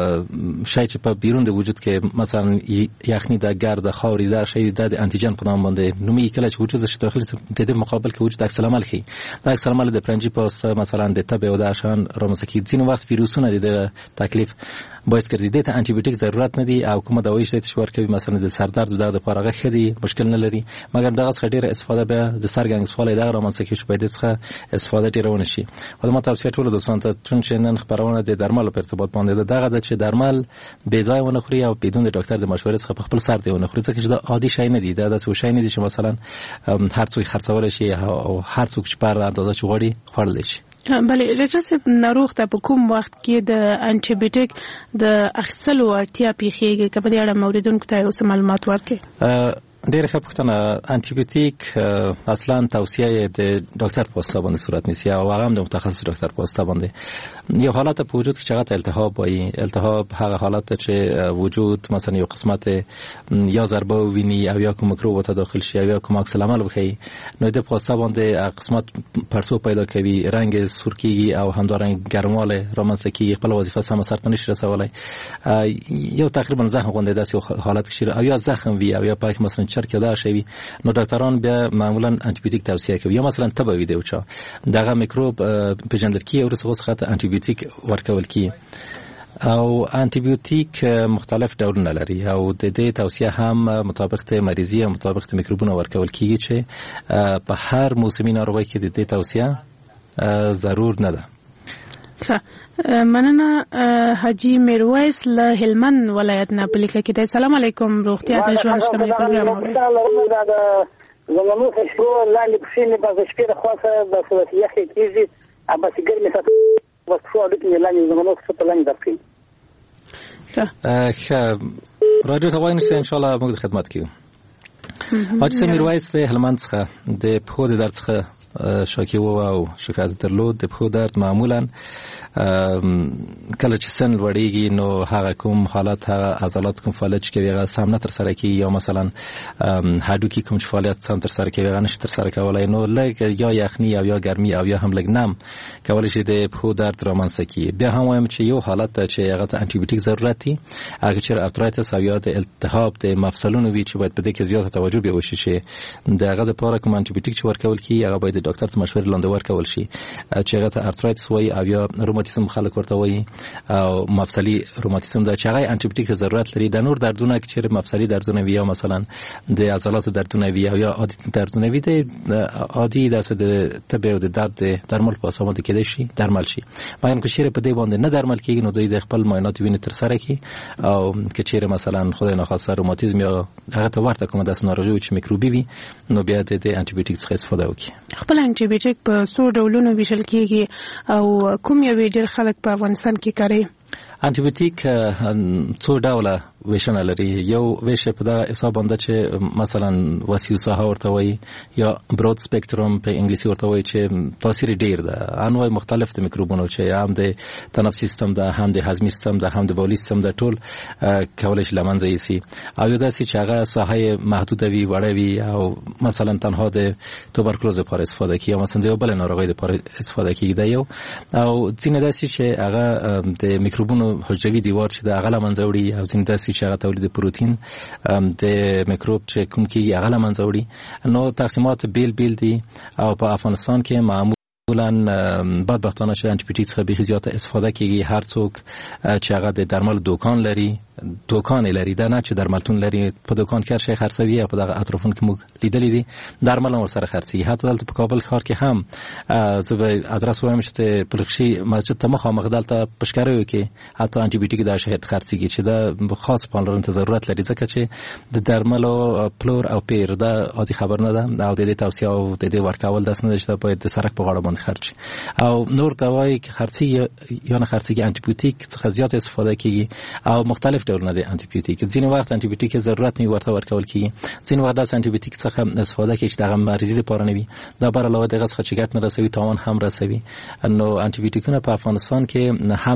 شای چې په بیرون د وجود کې مثلا یخني د ګرد خاوري دا شی د انټیجن په نام باندې نومي کله چې وجود شي داخلي د دې مقابل کې وجود عکس العمل کوي. دا عکس العمل د پرنجي پوسټ مثلا د تبه او د اشان رمسکی ځین وخت ویروسونه د تکلیف باعث ګرځي د ته انټي بیوټیک ضرورت نه دی او کومه دوايي چې تشوار کوي مثلا د سر درد د لپاره خدي مشکل نه لري مګر دغه څخه ډیره استفاده به د سرګنګ سوالې دغه رمسکی شو په دې څخه استفاده ډیرونه شي. او ما تاسو ټول دوستان ته چې نن خبرونه د درمل په ارتباط باندې دغه د چې درمل بې ځای ونه خوري او بدون د ډاکټر د مشورې څخه په خپل سر دی ونه خوري ځکه چې دا عادي شی نه دی. دا د څه شی نه دی چې مثلا هر څوک خرڅول شي او هر څوک چې پر اندازه چغړي خورل شي. بله ډاکټر صاحب ناروغ ته په کوم وخت کې د انټي بیوټیک د اخیستلو اړتیا پیښیږي که په دې اړه موریدونکو ته اوس معلومات ورکړي؟ ډېر ښه پوښتنه. انټي بیوټیک اصلا توصیه د ډاکټر په واسطه باندې صورت نیسي او هغه هم د متخصص ډاکټر په واسطه باندې یو حالت په وجود کې چې هغه التهاب وایي. التهاب هغه حالت چې وجود مثلا یو قسمت یا ضربه ویني او یا کوم میکروب ته داخل شي او یا کوم عکس العمل وکړي نو د په واسطه باندې قسمت پرتو پیدا کوي رنگ سور کیږي او همدارنګ ګرمواله رامنځته کیږي خپل وظیفه سم سرته نشي رسولای. یو تقریبا زخم غونډه داسې حالت کې او یا زخم وي او یا پاک مثلا چرک دا شي نو ډاکټران بیا معمولا انټي بیوټیک توصیه کوي یا مثلا تبه وي دی او چا دغه میکروب پیژندل کی او رسوس خاطر انټي بیوټیک ورکول کی او انټي بیوټیک مختلف ډولونه لري او د دې توصیه هم مطابق د مریضي او مطابق د میکروبونو ورکول کیږي چې په هر موسمي ناروغي کې د دې توصیه ضرور نه ده. مننه. حاجی میرویس له هلمند ولایت نه پلیکه کې دی. السلام علیکم. روغتیا ته ژوند شتمنۍ پروګرام اورئ. زمونږ څه شو لاندې پښینه په شپې د خاصه د سوسیه کېږي ابا سیګر می سات وڅو د کې لاندې زمونږ څه په لاندې درکې. ښه راډیو ته وایي ان شاء الله موږ خدمت کوو. حاجی میرویس له هلمند څخه د پخو د درد څخه شاکی وو او شکایت درلود. د پخو درد معمولا کله چې سن وړيږي نو هغه کوم حالت هغه عضلات کوم فعالیت کوي هغه سم نه تر سره کوي یا مثلا هډو کې کوم فعالیت سم تر سره کوي هغه نشي تر سره کولای نو لږ یا یخني او یا ګرمي او یا هم لږ نم کولای شي د پخو درد رامنځته کوي. بیا هم وایم چې یو حالت چې هغه ته انټي بیوټیک ضرورت دی هغه چې ارترایتس او یا د التهاب د مفصلونو وی چې باید په دې کې زیاته توجه به وشي چې دغه د پاره کوم انټي بیوټیک چې ورکول کی هغه باید د ډاکټر ته مشورې لاندې ورکول شي چې هغه ته ارترایتس وایي او یا روماتیزم خلک ورته وایي او مفصلي روماتیزم دا چې هغه انټي بیوټیک ضرورت لري. د نور دردونه چې مفصلي دردونه وي یا مثلا د عضلاتو دردونه وي او یا عادي دردونه وي د عادي د تبه او د درد درمل په اساس باندې کېدای شي درمل شي. مګر که چیرې په دې باندې نه درمل کېږي نو دوی د خپل معاینات ویني تر سره کوي او که چیرې مثلا خدای ناخواسته روماتیزم یا هغه ته ورته کومه داسې ناروغي چې میکروبي وي نو بیا د انټي بیوټیک څخه استفاده وکړي. خپل انټي بیوټیک په څو ډولونو ویشل کېږي او کوم یو ډېر خلک په افغانستان کې کاروي؟ انټي بیوټیک څو ډوله ویشنه لري. یو ویش په دغه حساب باندې چې مثلا وسیع ساحه ورته وایي یا برود سپیکټروم په انګلیسي ورته وایي چې تاثیر ډیر ده. انواع مختلف د میکروبونو چې هم د تنفسي سیستم ده، هم د هضمي سیستم ده، هم د بولي سیستم ده، ټول کولای شي لمنځه یوسي. او یو داسې چې هغه ساحه محدوده وي، وړه وي، او مثلا تنها د توبرکلوز لپاره استفاده کوي یا مثلا د بل ناروغۍ لپاره استفاده کوي. دا یو او ځینې داسې چې هغه د میکروبونو حجروي دیوار چې د هغه لمنځه وړي، او ځینې داسې چې هغه تولید پروتین د میکروب چې کوم کېږي هغه لمنځه وړي. نو تقسیمات بیل بیل دي او په افغانستان کې معمول ولن بدبختانه چې انټي بیوټیک څخه به زیاته استفاده کیږي. هر څوک چې هغه د درمل دکان لري، دکان لري، دا نه چې درملتون لري، په دکان کې شي خرڅوي او په دغه اطرافونو کې موږ لیدلې دي درمل ور سره خرڅي. حتی دلته په کابل ښار کې هم زه به ادرس وایم چې په لخشي مسجد ته مخامخ دلته پشکاریو کې حتی انټي بیوټیک دا شهید خرڅيږي چې دا خاص پالرنت ضرورت لري، ځکه چې د درملو پلور او پیر دا عادي خبر نه ده او د دې توصیه او د دې ورکول داس نه چې په سرک په غاړه باندې خرڅ او نور دوای خرڅي یا نه خرڅيږي. انټي بیوټیک څخه زیات استفاده کیږي او مختلف ډولونه دي انټي بیوټیک. ځینې وخت انټي بیوټیک ضرورت نه ورته ورکول کیږي، ځینې وخت د انټي بیوټیک څخه استفاده کیږي چې دغه مریضي لپاره نه وي. دا بر علاوه دغه څخه چې ګټ نه رسوي، تاوان هم رسوي. نو انټي بیوټیکونه په افغانستان کې هم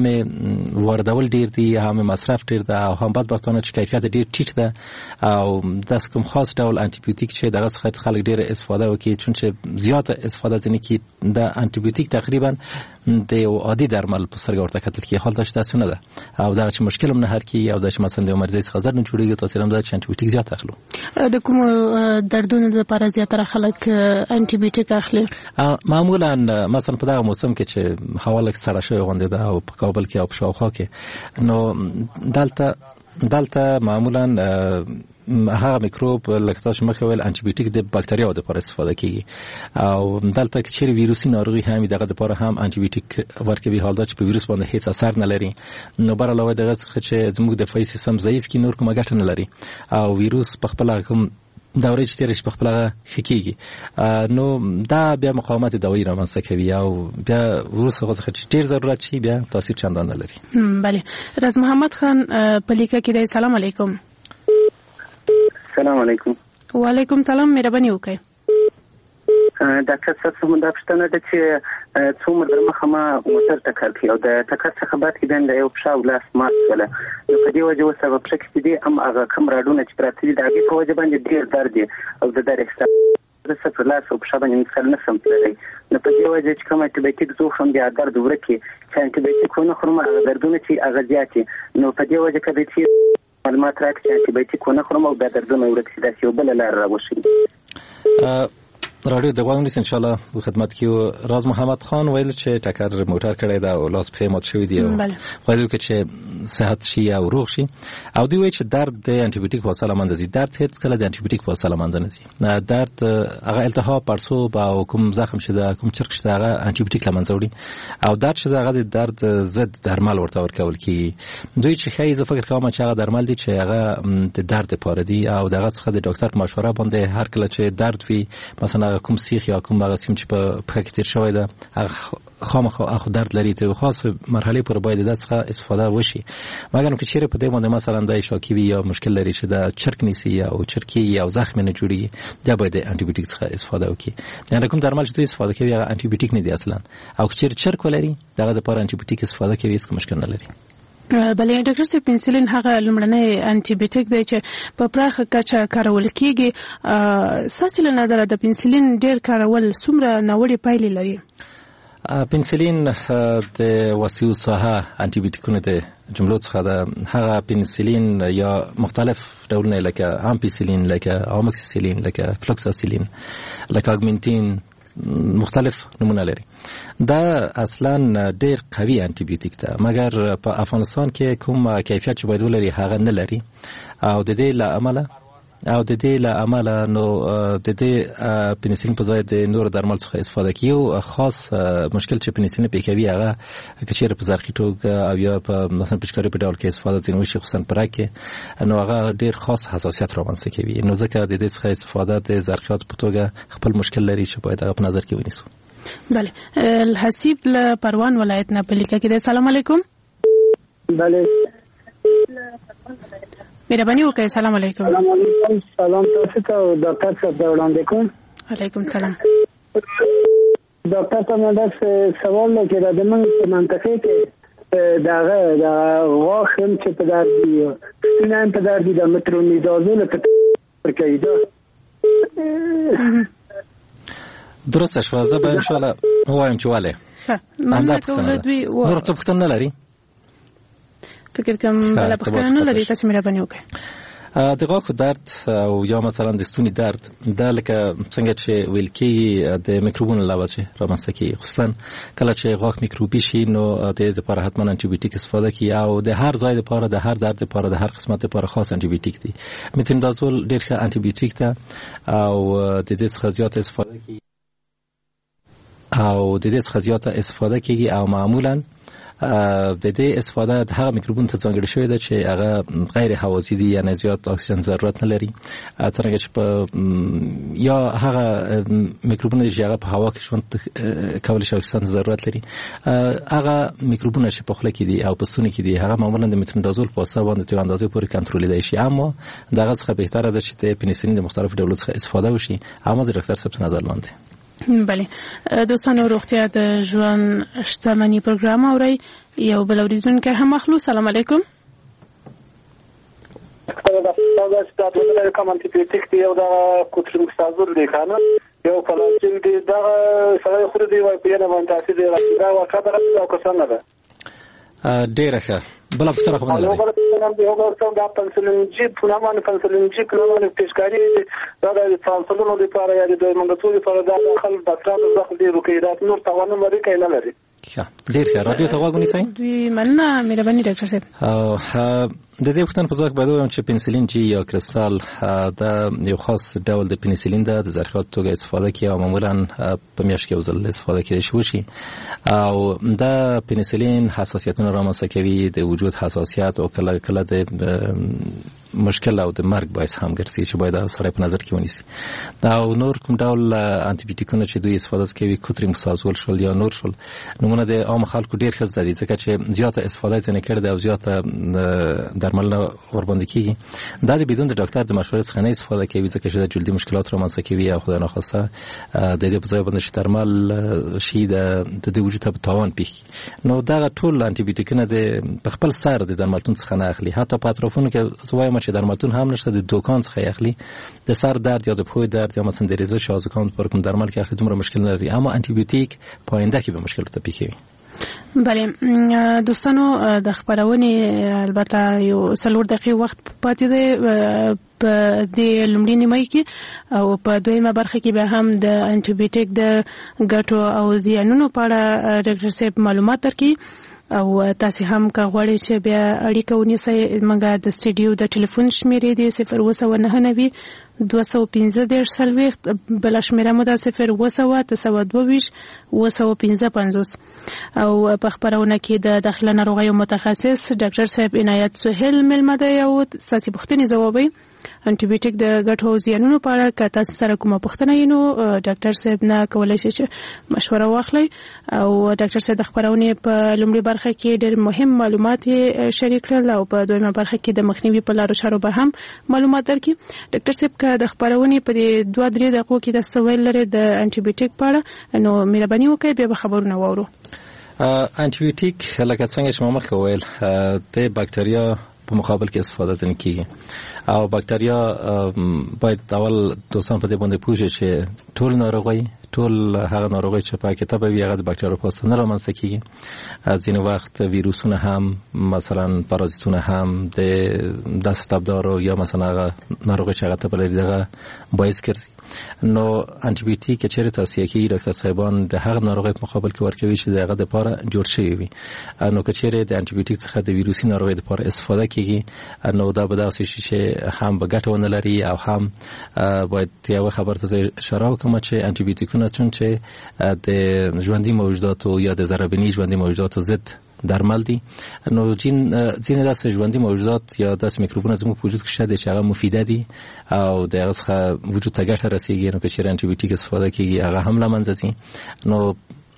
واردول ډیر دي، هم مصرف ډیر ده، او هم بدبختانه چې کیفیت ډیر ټیټ ده. او داس کوم خاص ډول انټي بیوټیک چې دغه څخه خلک ډیر استفاده وکړي، چون چې زیات استفاده ځنه کې د انټي بیوټیک تقریبا د یو عادي درمل په سرګ ورته کتل کې حال داشته څه نه ده. او دا چې مشکل هم نه هر کی او دا چې مثلا د مریض څخه زر نه جوړیږي، تاثیر هم دا چې انټي بیوټیک زیات اخلو. د کوم دردونو لپاره زیاتره خلک انټي بیوټیک اخلي؟ معمولا مثلا په دغه موسم کې چې هوا لږ سړه شوی غونډه ده او په کابل کې او په شاوخوا کې، نو دلته دلته معمولا هغه میکروب لکه تاسو مخکې ویل انټي بیوټیک د باکتریاو لپاره استفاده کیږي. او دلته چې ویروسي ناروغي هم دغه لپاره هم انټي بیوټیک ورکوي، حال دا چې په ویروس باندې هیڅ اثر نه لري. نو بر علاوه دغه څخه چې زموږ دفاعي سیستم ضعیف کی، نور کومه ګټه نه لري او ویروس په خپل کوم دورې چې تیرې په خپل خکېږي. نو دا بیا مقاومت دوایی رامنځته کوي او بیا وروسته څخه چې ډیر ضرورت شي بیا تاثیر چندان نه لري. بله. راز محمد خان په لیکه کې دی. سلام علیکم. سلام علیکم. وعلیکم سلام. مهرباني وکړئ. ډاکټر صاحب څه دا پښتنه ده چې څومره در مخه ما موټر ټکر کړی او د ټکر څخه بعد کې د یو پښه او لاس مات شوله. نو په دې وجه اوس هغه پښه کې دي هم هغه کم راډونه چې پراته دي د هغې په وجه باندې ډېر درد دی او د درد احساس زه څه په لاس او پښه باندې مثال نه شم تللی. نو په دې وجه چې کوم انټي بیوټیک زوخم بیا درد ورکړي، چې انټي بیوټیک ونه خورم هغه دردونه چې هغه زیات دي. نو په دې وجه که چې معلومات راکړي چې انټي بیوټیک ونه خورم او دا دردونه ورک شي، داسې یو بله لاره راوښیي. راډیو د غوږ ان شاء الله په خدمت کې. راز محمد خان ویل چې ټکر موټر کړی دا او لاس پښې مات شوی دی او ویل چې صحت شي او روغ شي. او دی وی چې درد د انټي بیوټیک په وسیله منځ ځي. درد هیڅ کله د انټي بیوټیک په وسیله منځ نه ځي. درد هغه التهاب پړسوب او کوم زخم شته، کوم چرک شته، هغه انټي بیوټیک لمنځه وړي. او درد شته هغه د درد ضد درمل ورته ورکول کی. دوی چې خی زه فکر کوم چې هغه درمل دي چې هغه د درد لپاره دي او دغه څخه د ډاکټر مشوره باندې هر کله چې درد وي، مثلا کوم سیخ یا کوم هغه سیم چې په پخه کې تیر شوی ده خامخا اخو درد لري، ته خاص مرحله پر باید د څخه استفاده وشي. مګر که چیرې په دې باندې مثلا د شاکی وي یا مشکل لري چې د چرک نیسی یا او چرکی یا زخم نه جوړي، دا باید انټي بیوټیک څخه استفاده وکړي. یعنی کوم درمل چې دوی استفاده کوي هغه انټي بیوټیک نه دی اصلا، او که چیرې چرک ولري دغه د پر انټي بیوټیک استفاده کوي هیڅ مشکل نه لري. بلې ډاکټر صاحب پنسلین هغه لومړنی انټي بیوټیک دی چې په پراخه کچه کارول کیږي. ستاسو له نظره د پنسلین ډیر کارول څومره ناوړه پایلې لري؟ پنسلین د وسیع ساحه انټي بیوټیکونه د جملو څخه ده. هغه پنسلین یا مختلف ډولونه لکه امپیسلین، لکه اموکسیسلین، لکه فلوکساسیلین، لکه اگمنتین، مختلف نمونه لري. دا اصلا ډیر قوي انټي بیوټیک ده، مګر په افغانستان کې کوم کیفیت چې باید ولري هغه نه لري. او د دې له امله او د دې له امله نو د دې پنسلین په ځای د نور درمل څخه استفاده کیو. خاص مشکل چې پنسلین په کوي هغه کچېر په زرخي توګه او یا په مثلا پچکاري په ډول کې استفاده ځینې وشي، خصوصا پرې کې نو هغه ډیر خاص حساسیت رامنځته کوي. نو ځکه د دې څخه استفاده د زرخیات په توګه خپل مشکل لري چې باید هغه په نظر کې ونیسو. بله. الحسیب له پروان ولایت نه په لیکه کې. سلام علیکم. بله مهرباني وکړئ. سلام علیکم. سلام علیکم. سلام تاسو ته او ډاکټر صاحب ته وړاندې کوم. علیکم سلام. ډاکټر صاحب دا سوال لکه د موږ په منطقه کې داغه د غاښ هم چې په درد دی سینه هم په درد دی د مترونیدازول په ورکوي دا درسته شو. زه به ان شاء الله وایم چې والے ښه مننه کوم دوی نور څه پوښتنه نه لري. فکر کوم بل پوښتنه نه لري. تاسو مهرباني وکړئ. د غاښ درد او یا مثلا د ستوني درد دا لکه څنګه چې ویل کېږي د میکروبونو له وجې رامنځته کېږي. خصوصا کله چې غاښ میکروبي شي نو د دې لپاره حتما انټي بیوټیک استفاده کړي او د هر ځای لپاره د هر درد لپاره د هر قسمت لپاره خاص انټي بیوټیک دي. مترونیدازول ډېر ښه انټي بیوټیک ده او د دې څخه زیاته استفاده کیږي او د دې څخه زیاته استفاده کیږي او معمولا د دې استفاده د هغه میکروبونو ته ځانګړې شوې ده چې هغه غیر هوازی دي یعنی زیات اکسیجن ضرورت نه لري. څنګه چې په یا هغه میکروبونه چې هغه په هوا کې ژوند کولای شي اکسیجن ضرورت لري هغه میکروبونه چې په خوله کې دي او په ستوني کې دي هغه معمولا د مترونیدازول په واسطه باندې تر اندازې پورې کنټرولېدای شي. اما دغه څخه بهتره ده چې د پنیسلین د مختلفو ډولونو څخه استفاده وشي. اما د ډاکټر صاحب نظر لاندې بله دوستانو روغتیا د ژوند شتمنۍ پروګرام اوري. یو بل اوریدونکو هم مخلو. سلام علیکم. دا څنګه ستاسو د کوم انټي بیوټیک دی او دا کوترم سازور دی کنه یو فلاجین دی دا سره خو دی وای په نه باندې تاسو دی راځي دا وکړه او څنګه ده ډیره ښه. بل افطار خو نه لري. نو ورته نن دی هغه څنګه د پنسلین جی په نامه پنسلین جی په نامه پیشکاری دا د ترانسفرونو لپاره یا د منګتو لپاره دا خپل ډاکټر دغه دی روکیدات نور توانه مری کینه لري. ښه ډیر ښه. رادیو ته غوږ نیسئ. دوی مننه مهرباني ډاکټر صاحب. او د دې وختن په ځکه باید وایم چې پنسلین جی یا کریستال دا یو خاص ډول د پنسلین ده د ذخیره توګه استفاده کوي او معمولا په میاشت کې یو ځل استفاده کېږي شي او دا پنسلین حساسیتونه رامنځته کوي د وجود حساسیت او کله کله د مشکل او د مرګ باعث هم ګرځي چې باید سره په نظر کې ونیسي. او نور کوم ډول انټي بیوټیکونه چې دوی استفاده کوي کوتریم سازول شول یا نور شول نمونه د عام خلکو ډیر ښه زده دي ځکه چې زیاته استفاده ځنه کړي او زیاته درمل ورباندې کیږي. دا د بدون د ډاکټر د مشورې څخه نه استفاده کوي ځکه چې د جلدي مشکلات رامنځته کوي او خدای ناخواسته د دې په ځای باندې چې درمل شي د د وجود په تاوان پیښي. نو دا ټول انټي بیوټیکونه د خپل سر د درملتون څخه نه اخلي. حتی په اطرافونو کې زوایم چې درملتون هم نشته د دوکان څخه اخلي. د سر درد یا د پښو درد یا مثلا د ریزش یا زکام پر کوم درمل کې اخلي دومره مشکل نه لري. اما انټي بیوټیک پاینده کې به مشکل ته پیښي. بله دوستانو د خبرونه البته یو څلور دقیقې وخت پاتې دی په دې لومړي نیمه کې او په دویمه برخه کې به هم د انټي بیوټیک د ګټو او زیانونو په اړه ډاکټر صاحب معلومات درکړي او تاسو هم که غواړئ چې بیا اړیکه ونیسئ زموږ د سټډیو د ټلیفون شمیرې دی صفر اووه سوه نهه نوي دوه سوه پنځه دېرش څلوېښت بله شمیره مو ده صفر اووه سوه اته سوه دوه ویشت اووه سوه پنځه پنځوس او په خپرونه کې د داخله ناروغیو متخصص ډاکټر صاحب عنایت سهیل مېلمه دی او ستاسو پوښتنې ځوابوي. انټي بیوټیک د ګټو او زیانونو په اړه که تاسو سره کومه پوښتنه وي نو ډاکټر صاحب نه کولی شئ چې مشوره واخلئ او ډاکټر صاحب د خپرونې په لومړي برخه کې ډېر مهم معلومات شریک کړل او په دویمه برخه کې د مخنیوي په لارو چارو به هم معلومات درکړي. ډاکټر صاحب که د خپرونې په دې دوه درې دقیقو کې د سوال لري د انټي بیوټیک په اړه نو مهرباني وکړئ بیا به خبرونه واورو. انټي بیوټیک لکه څنګه چې ما مخکې وویل د باکتریا په مقابل کې استفاده ځنه کیږي او باکتریا باید اول دوستان په دې باندې پوه شي چې ټول ناروغي ټول هغه ناروغي چې په کتاب وی هغه د باکتریا په واسطه نه رامنځته کیږي. ځینې وخت ویروسونه هم مثلا پارازیتونه هم د دست تبدارو یا مثلا هغه ناروغي چې هغه ته بلې دغه باعث ګرځي. نو انټي بیوټیک چې چیرې توصیه کوي ډاکټر صاحبان د هغه ناروغي په مقابل کې ورکوي چې دغه لپاره جوړ شوی وي. نو که چیرې د انټي بیوټیک څخه د ویروسي ناروغي لپاره استفاده کیږي نو دا به داسې شي چې هم به ګټه ونه لري او هم باید یو خبر ته اشاره وکړم چې انټي بیوټیکونه چون چې د ژوندۍ موجوداتو یا د ضربني ژوندۍ موجوداتو ضد درمل دي. نو جین ځینې داسې ژوندۍ موجودات یا داسې میکروبونه زموږ په وجود کې شته چې هغه مفیده دي او د هغه څخه وجود ته ګټه رسیږي. نو که چیرې انټي بیوټیک استفاده کیږي هغه هم له منځه ځي. نو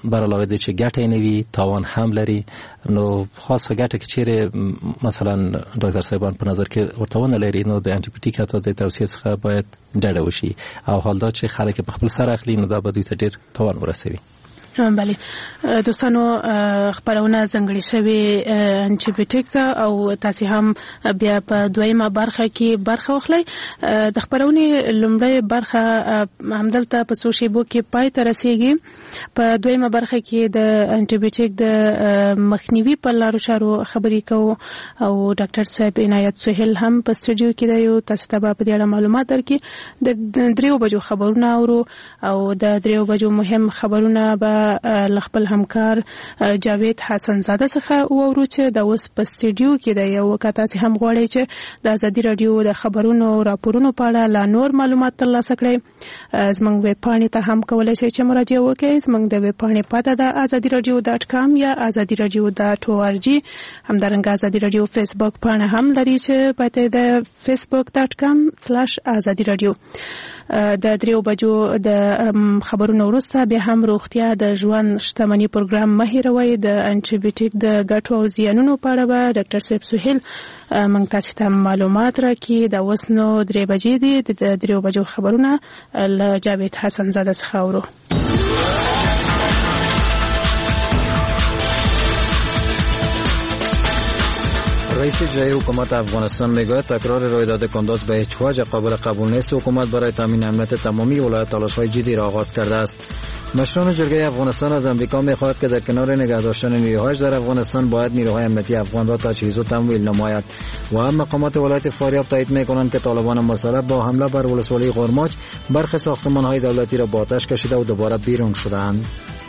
بر علاوه د چې ګټه نه وي تاوان هم لري نو خاصه ګټه کې چیرې مثلا ډاکټر صاحبان په نظر کې ورتهونه لري نو د انټي بیوټیک حتی د توصیه څخه باید ډډه وشي او حال دا چې خلک په خپل سر اخلي نو دا به دوی ته ډیر تاوان ورسوي. بله دوستانو خبرونه ځنګړې شوی انټي بیوټیک ته او تاسو هم بیا په دویمه برخه کې برخه واخلئ. د خبرونه لومړی برخه همدلته په څو شیبو کې پای ته رسیږي. په دویمه برخه کې د انټي بیوټیک د مخنیوي په لارو چارو خبرې کوو او ډاکټر صاحب عنایت سهیل هم په سټوډیو کې دی او تاسو ته په دې اړه معلومات درکړي. د دریو بجو خبرونه اورو او د دریو بجو مهم خبرونه به لخپل همکار جاوید حسن زاده څخه وورو چې د اوس په سټوډیو کې دی او که تاسو هم غواړئ چې د ازادي رادیو د خبرونو او راپورونو په اړه لا نور معلومات ترلاسه کړئ زموږ ویب پاڼې ته هم کولی شئ چې مراجعه وکړئ. زموږ د ویب پاڼې پته ده ازادي رادیو ډاټ کام یا ازادي رادیو ډاټ او ار جی. همدارنګه ازادي رادیو فیسبوک پاڼه هم لري چې پته ده فیسبوک ډاټ کام سلاش ازادي رادیو. د دریو بجو د خبرونو وروسته بیا هم روغتیا د ژوند شتمنۍ پروګرام مه هیروئ. د انټي بیوټیک د ګټو او زیانونو په اړه به ډاکټر صاحب سهیل موږ تاسو ته معلومات راکړي. د اوس نو درې بجې دي. د دریو بجو خبرونه له جاوید حسن زاده څخه اورو. رئیس جمهوری حکومت افغانستان میگوید تکرار رویداد کندوز به هیچ وجه قابل قبول نیست. حکومت برای تامین امنیت تمامی ولایات تلاش‌های جدی را آغاز کرده است. مشران جرگه افغانستان از امریکا می‌خواهد که در کنار نگه داشتن نیروهایش در افغانستان باید نیروهای امنیتی افغان را تجهیز و تمویل نماید. و هم مقامات ولایت فاریاب تایید می‌کنند که طالبان مسلح با حمله بر ولسوالی قرماج برخی ساختمان‌های دولتی را با آتش کشیده و دوباره بیرون شدند.